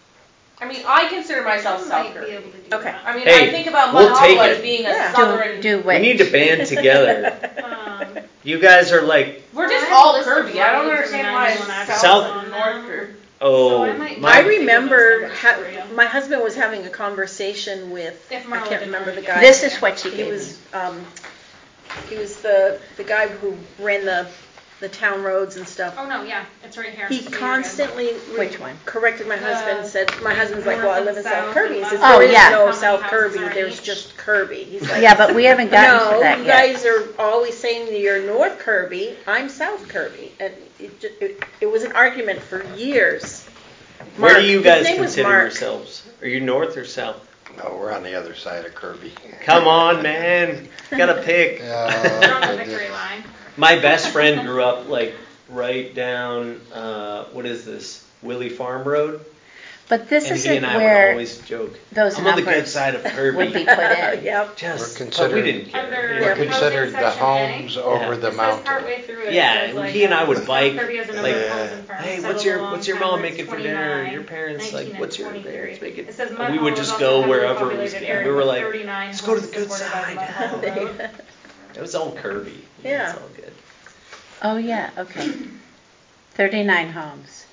I mean, I consider myself I South might be Kirby. able to do Okay. that. I mean, Hey, I think about we'll Mud take Hollow it. as being Yeah. a southern. Do, do We which? need to band together. Um, You guys are like, We're Well, just I have a all list of Kirby. I don't roads understand and why it's nine-one-one South, South- and North Kirby. oh, So I might- my, I figure those remember, numbers ha- for you. my husband was having a conversation with, If I Marla can't didn't remember the already guy. get This is what she He gave me. was, um, he was the, the guy who ran the, the town roads and stuff. Oh, no, yeah, it's right here. He So you're good. constantly re- Which one? corrected my The husband, said, my husband's like, well, I north live in and South south Kirby. He and says, left. Oh, there is yeah. no How many South houses Kirby, are in there's each? just Kirby. He's like, Yeah, but we haven't gotten no, to that you yet. guys are always saying you're North Kirby, I'm South Kirby. And it, ju- it, it was an argument for years. where Mark, do you his guys name was consider Mark. yourselves? Are you north or south? No, we're on the other side of Kirby. Come on, man. Gotta pick. You're on Uh, the victory line. My best friend grew up like right down, uh, what is this, Willie Farm Road? But this and he isn't and I would where always joke. those I'm on the good numbers side of Kirby. would be put in. Yep. Just, We're but we considered- didn't care. Under- Yeah. We're Housing considered the section A. homes over Yeah. the It says mountain. partway through it. Yeah, it says, and like, he and I uh, would South bike, Kirby has a number like, of homes and farms hey, settled what's your along what's your Town mom Routes making for dinner? twenty-nine, Your parents like, nineteen, what's your and parents twenty-three. making? It says And Mud we would Hollow just is go also wherever heavily it was. populated We area were with like, thirty-nine let's go to the homes good supported by side. Mud Hollow Road. It was all Kirby. Yeah. It's all good. Oh, yeah, okay. thirty-nine homes.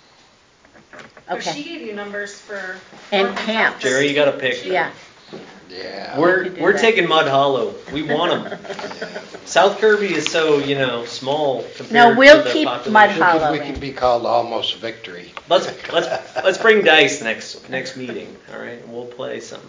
But she Okay. gave you numbers for. And North camps. South Jerry, you gotta pick. She- Yeah. Yeah. We We're could do we're that. taking Mud Hollow. We want them. South Kirby is so you know small compared No, we'll to the keep population. Mud We could- Hollow We in. could be called Almost Victory. Let's let's let's bring dice next next meeting. All right, and we'll play some.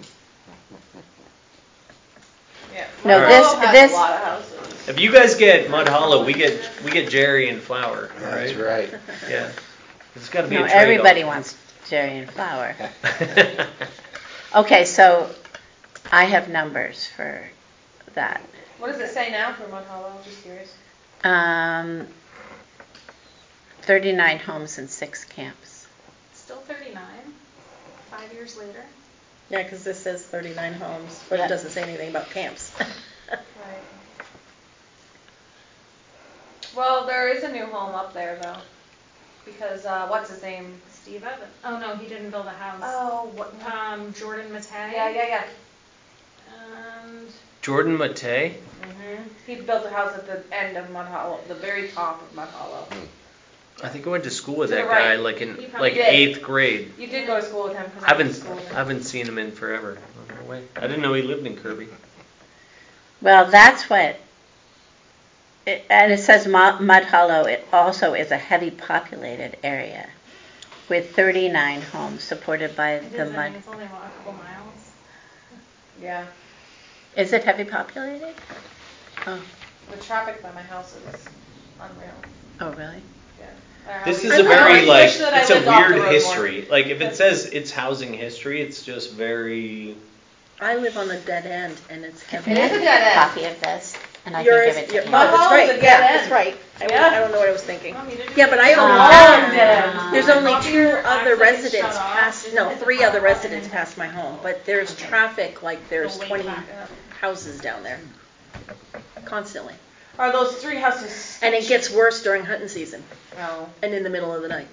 Yeah. No, Mud this- Hollow has this- a lot of houses. If you guys get Mud Hollow, we get we get Jerry and Flower. All right. That's right. Yeah. It's got to be No, a trade-off. everybody wants Jerry and Flower. Okay, so I have numbers for that. What does it say now for Mud Hollow? I'm just curious. Um, thirty-nine homes and six camps. Still thirty-nine, five years later. Yeah, because this says thirty-nine homes, but Yeah. it doesn't say anything about camps. Right. Well, there is a new home up there though, because, uh, what's his name? Steve Evans. Oh, no, he didn't build a house. Oh, what? Um, Jordan Mattei. Yeah, yeah, yeah. And Jordan Mattei? Mm-hmm. He built a house at the end of Mud Hollow, the very top of Mud Hollow. I think I went to school with To the that guy right. like in He probably like did. eighth grade. You did go to school with him, because I I went haven't to school with I him. haven't seen him in forever. Oh, no way. I didn't know he lived in Kirby. Well, that's what, it, and it says Mo- Mud Hollow, it also is a heavy populated area with thirty-nine homes supported by it the is, I mud. mean, it's only, what, a couple miles? Yeah. Is it heavy populated? Oh, The traffic by my house is unreal. oh really? Yeah. This I is a wish very like that I it's a lived off the weird road history. Like if it says it's housing history, it's just very I live on a dead end, and it's heavy. It is a dead end. Copy of this, and I Yours, can give it your- to oh, you. Mud that's Hollow's right. a dead Yeah, end. that's right. I, Yeah. I don't know what I was thinking. Want me to do Yeah, but I own Ah. long dead. There's only Copier two acts other like it's residents shut off. past, Is no, it the three power other button? residents past my home, but there's traffic like there's The wake twenty back up. houses down there, constantly. Are those three houses? And it gets worse during hunting season No. and in the middle of the night.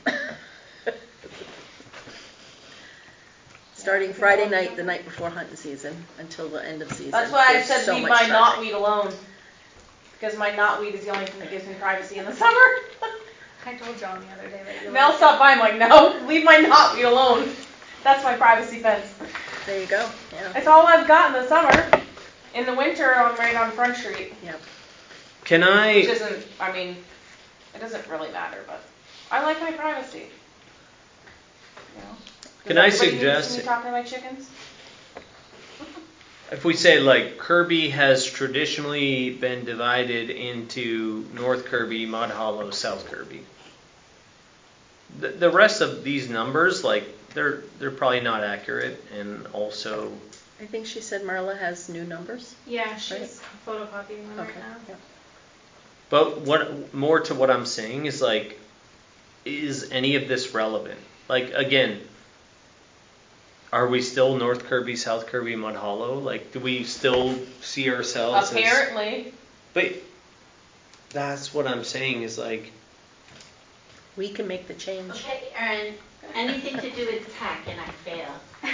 Starting Friday night, the night before hunting season, until the end of season. That's why I there's said so leave much my traffic. knotweed alone. Because my knotweed is the only thing that gives me privacy in the summer. I told John the other day that you Mel like stopped by, I'm like, no, leave my knotweed alone. That's my privacy fence. There you go, yeah. It's all I've got in the summer. In the winter, I'm right on Front Street. Yep. Can Which I isn't, I mean, it doesn't really matter, but I like my privacy. You know? Does Can I everybody need to suggest- see me talking to my chickens? if we say like Kirby has traditionally been divided into North Kirby, Mud Hollow, South Kirby. The, the rest of these numbers, like they're they're probably not accurate, and also I think she said Marla has new numbers. Yeah, she's photocopying them right Okay. now. Yeah. But what more to what I'm saying is like, is any of this relevant? Like again, are we still North Kirby, South Kirby, Mud Hollow? Like, do we still see ourselves? Apparently. As, but that's what I'm saying is like, We can make the change. Okay, Erin, anything to do with tech and I fail.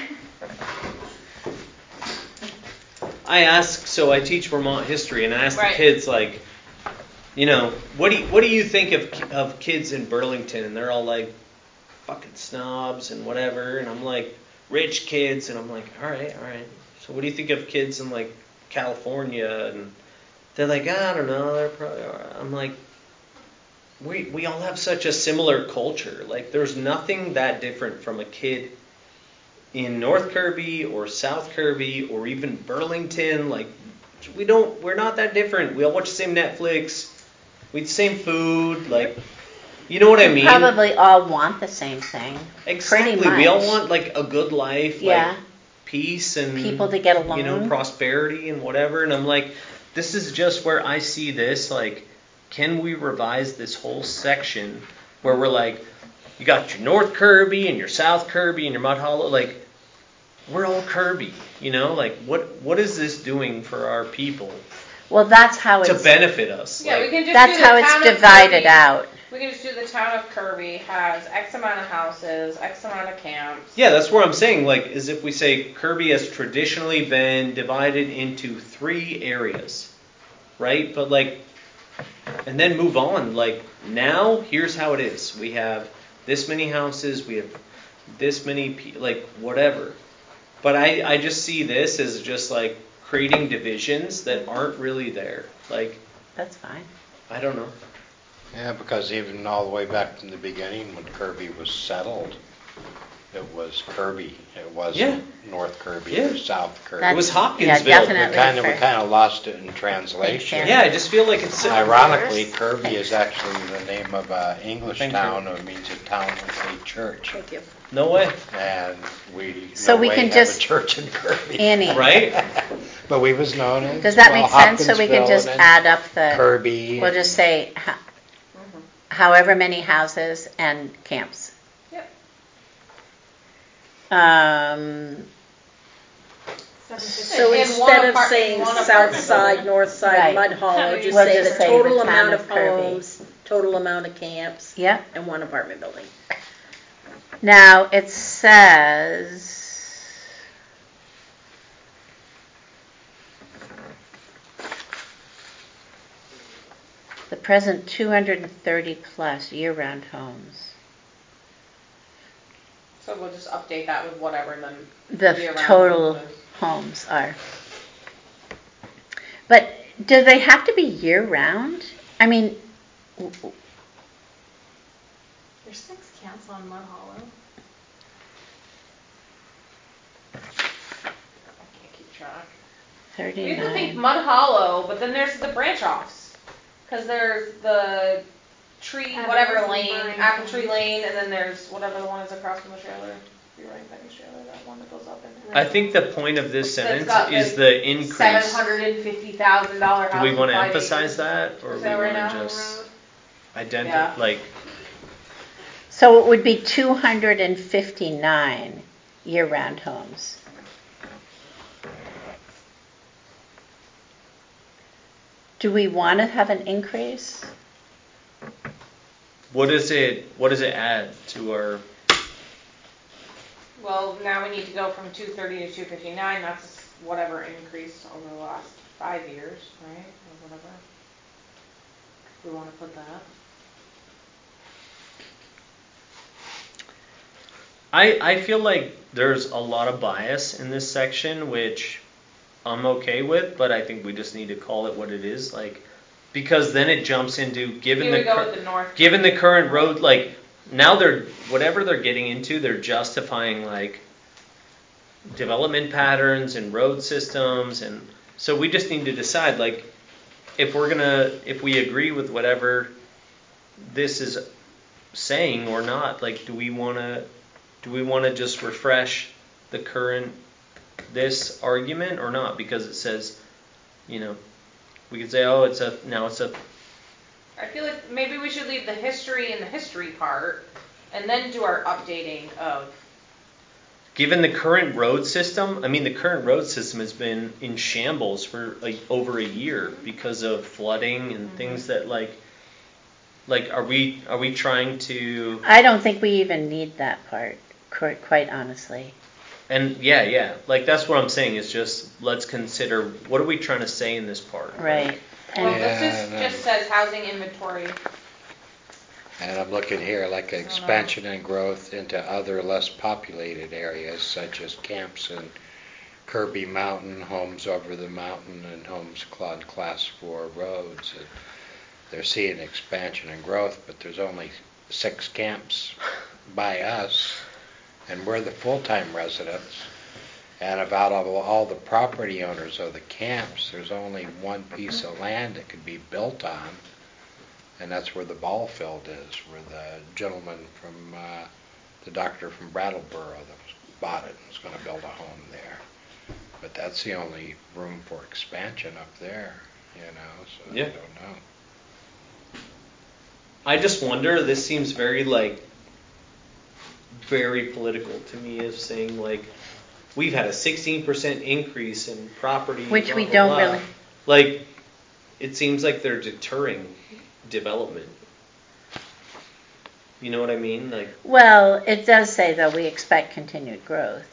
I ask. So I teach Vermont history, and I ask Right. the kids like, you know, what do you, what do you think of of kids in Burlington? And they're all like, fucking snobs and whatever. And I'm like, rich kids, and I'm like, all right, all right. So what do you think of kids in like California? And they're like, I don't know. They're probably. All right. I'm like, we we all have such a similar culture. Like, there's nothing that different from a kid in North Kirby or South Kirby or even Burlington. Like, we don't. We're not that different. We all watch the same Netflix. We eat the same food. Like, you know what I mean? Probably all want the same thing. Exactly. Pretty much. We all want like a good life, Yeah. like peace and People to get along. you know, prosperity and whatever. And I'm like, this is just where I see this. Like, can we revise this whole section where we're like, you got your North Kirby and your South Kirby and your Mud Hollow. Like, we're all Kirby. You know, like what what is this doing for our people Well, that's how to it's. benefit us? Yeah, Like, we can just That's do the how town it's of divided Kirby. out. We can just do the town of Kirby has X amount of houses, X amount of camps. Yeah, that's what I'm saying. Like, is if we say Kirby has traditionally been divided into three areas, right? But like, and then move on. Like, now here's how it is. We have this many houses. We have this many, pe- like whatever. But I, I just see this as just like creating divisions that aren't really there. Like, That's fine. I don't know. Yeah, because even all the way back from the beginning, when Kirby was settled, it was Kirby. It wasn't North Kirby Yeah. or South Kirby. It was Yeah, Hopkinsville. definitely. we kind of we for- kind of lost it in translation. Yeah, I just feel like it's Ironically, Kirby is actually the name of an English Thank you. town. It means a town with a church. Thank you. no way, And we So no we way can have just- a church in Kirby. Annie, right? But we was known as does that well, make sense? So we can Hopkinsville just and add up the. Kirby. We'll just say ho- however many houses and camps. Yep. Um, seven fifty. So In instead one of apart- in saying one south apartment side, building. north side, Right. Mud Hollow, just We'll say just the say total the town amount of of Kirby. homes, total amount of camps, Yep. and one apartment building. Now it says the present two hundred thirty plus year-round homes. So we'll just update that with whatever the The year-round total homes is. homes are. But do they have to be year-round? I mean, w- w- There's six camps on Mud Hollow. I can't keep track. We have to think thirty-nine. Mud Hollow, but then there's the branch offs. Cause there's the tree, Apple whatever and lane, Burning Apple Plains. Tree Lane, and then there's whatever the one is across from the trailer. You're right, Penny's trailer, that one that goes up in. I think the point of this That's sentence got is the the increase. Seven hundred and fifty thousand dollar house. Do we want to in five emphasize acres. that, or Is we that right want now to on just road? identify, Yeah. like, So it would be two hundred fifty-nine year-round homes. Do we want to have an increase? what does it, what does it add to our, Well, now we need to go from two thirty to two fifty-nine, that's whatever increase over the last five years, right, or whatever. We wanna put that. I, I feel like there's a lot of bias in this section, which I'm okay with, but I think we just need to call it what it is, like, because then it jumps into, given Here the we go cur- with the north. given the current road, like, now they're, whatever they're getting into, they're justifying, like, development patterns and road systems, and so we just need to decide, like, if we're gonna, if we agree with whatever this is saying or not, like, do we wanna, do we wanna just refresh the current, this argument or not? Because it says, you know, we could say, oh, it's a, now it's a, I feel like maybe we should leave the history in the history part, and then do our updating of, given the current road system, I mean, the current road system has been in shambles for like over a year because of flooding and Mhm. things that like, like, are we, are we trying to, I don't think we even need that part, qu- quite honestly. and yeah, yeah, like that's what I'm saying is just, let's consider, what are we trying to say in this part? Right. well, And Yeah, this is, no. just says housing inventory. And I'm looking here, like expansion and growth into other less populated areas such as camps in Kirby Mountain, homes over the mountain, and homes on class four roads. And they're seeing expansion and growth, but there's only six camps by us, and we're the full-time residents. And about all, all the property owners of the camps, there's only one piece of land that could be built on, and that's where the ball field is, where the gentleman from, uh, the doctor from Brattleboro that bought it and was going to build a home there. But that's the only room for expansion up there, you know, so Yeah. I don't know. I just wonder, this seems very like, very political to me, as saying like, we've had a sixteen percent increase in property. Which blah, we blah, don't blah. really. Like, it seems like they're deterring development. You know what I mean? Like, Well, it does say, though, we expect continued growth.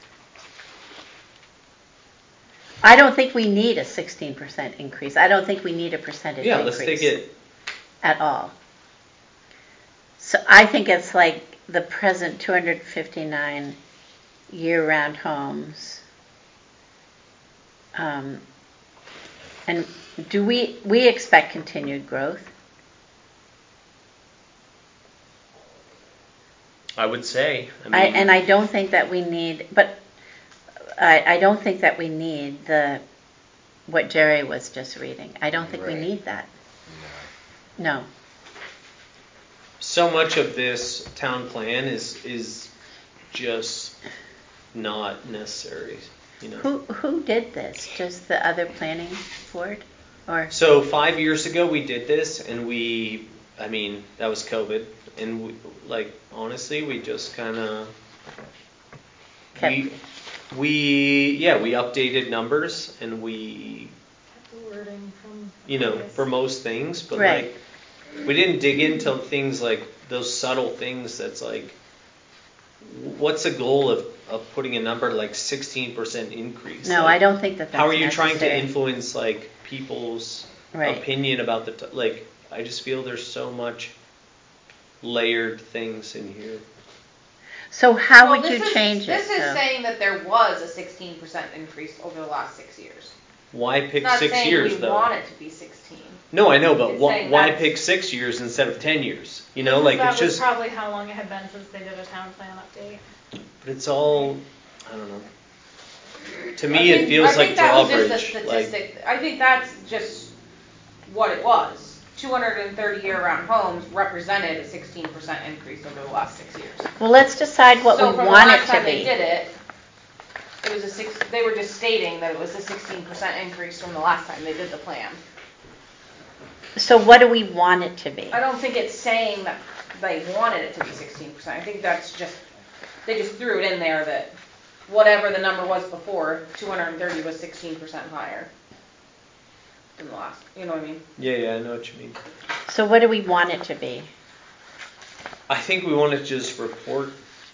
I don't think we need a sixteen percent increase. I don't think we need a percentage yeah, increase. let's take it. At all. So I think it's like the present two hundred fifty-nine year-round homes. Um, and do we, we expect continued growth? I would say. I mean, I, and I don't think that we need, but I, I don't think that we need the, what Jerry was just reading. I don't think we Right. need that. No. No. so much of this town plan is is just not necessary. You know. Who, who did this? Just the other planning board? Or, So five years ago we did this, and we, I mean, that was COVID, and we, like honestly, we just kind of Kept- we we yeah we updated numbers and we Kept the wording from. you know previous. for most things, but Right. like we didn't dig into things like those subtle things. That's like, what's the goal of of putting a number like sixteen percent increase? No, Like, I don't think that that's how are you trying to necessary. influence like people's Right. opinion about the t- like? I just feel there's so much layered things in here. So how Well, would you this is- change it? This is though? saying that there was a sixteen percent increase over the last six years. Why pick Not six saying years we though? want it to be sixteen. No, I know, but It's why, saying why that's- pick six years instead of ten years? You know, Because like that it's was just, probably how long it had been since they did a town plan update. but it's all, I don't know. To I me, it think- feels I like think that was just a drawbridge. Like, statistic. I think that's just what it was. two hundred thirty year-round homes represented a sixteen percent increase over the last six years. Well, let's decide what so we from want the it last to time they be. did it, it was a six. They were just stating that it was a sixteen percent increase from the last time they did the plan. So what do we want it to be? I don't think it's saying that they wanted it to be sixteen percent. I think that's just they just threw it in there that whatever the number was before, two hundred thirty was sixteen percent higher than the last. You know what I mean? yeah, yeah, I know what you mean. So what do we want it to be? I think we want to just report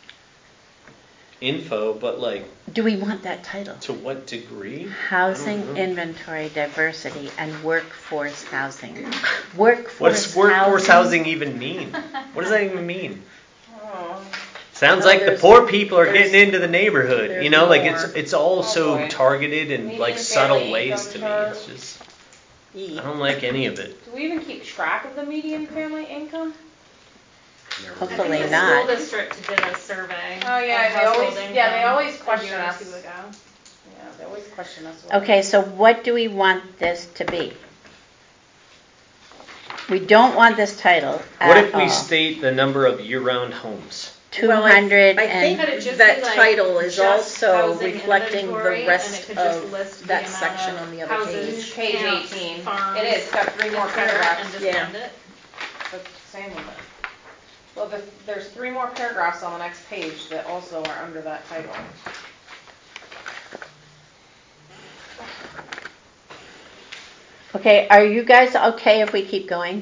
info, but like, Do we want that title? to what degree? Housing I don't know. Inventory Diversity and Workforce Housing. Workforce What does workforce housing? housing even mean? What does that even mean? Oh. Sounds Oh, like the there's- poor people are there's- getting into the neighborhood. You there's know, like it's more. it's all Oh, so boy. targeted and Median like subtle family ways income to me. chart. It's just E. I don't like any of it. Do we even keep track of the median family income? Never Hopefully mind. The not. school district did a survey. Oh, yeah, of they always- household yeah, they income always a question year or us. two ago. Yeah, they always question us. about Okay, so what do we want this to be? We don't want this title at What if we all. state the number of year-round homes? two Well, I- hundred I and think Could it just that be like title is just also housing reflecting inventory, the and rest it could just of list the that amount section of on the other houses, page. Page camps, eighteen. farms, It is, it's got three more et cetera, paragraphs. and just Yeah. end it. But same with it. Well, the, there's three more paragraphs on the next page that also are under that title. Okay, are you guys okay if we keep going?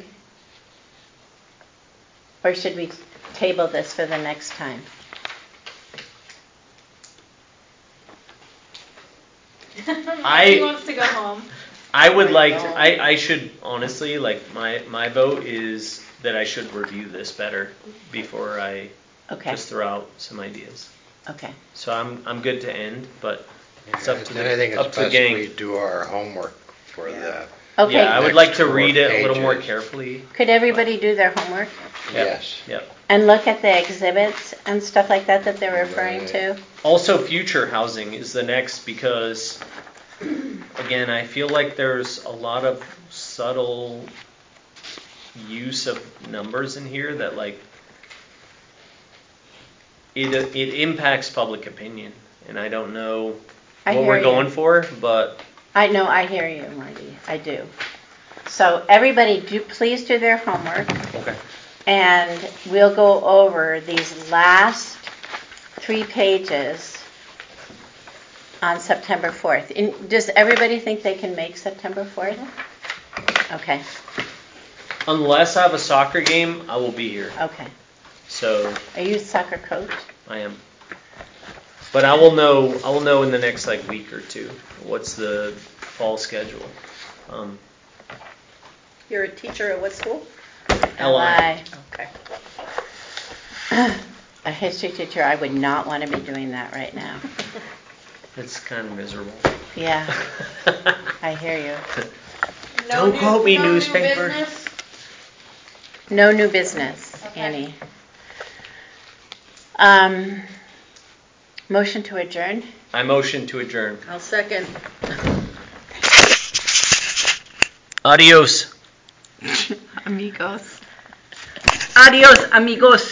Or should we table this for the next time? I- He wants to go home. I would like to, I, I should honestly like my my vote is that I should review this better before I Okay, just throw out some ideas. okay. So I'm I'm good to end, but it's up to the I think up it's to the best gang. we do our homework for the, Okay, Yeah, I would Next like to four read it a little more pages. carefully. could everybody do their homework yes. Yep. and look at the exhibits and stuff like that that they're referring Right. to? Also, future housing is the next because, again, I feel like there's a lot of subtle use of numbers in here that like it it impacts public opinion, and I don't know I what hear we're you. going for, but I know, I hear you, Marty, I do. So everybody, do please do their homework, okay. and we'll go over these last three pages on September fourth. And does everybody think they can make September fourth? Okay, Unless I have a soccer game, I will be here. okay. So Are you a soccer coach? I am. But I will know. I will know in the next like week or two what's the fall schedule. Um, You're a teacher at what school? L I. Okay. A history teacher, I would not want to be doing that right now. It's kind of miserable. Yeah, I hear you. No Don't new- quote me, no new newspaper. business? No new business, Okay. Annie. Um, motion to adjourn? I motion to adjourn. I'll second. Adios. Amigos. Adios, amigos.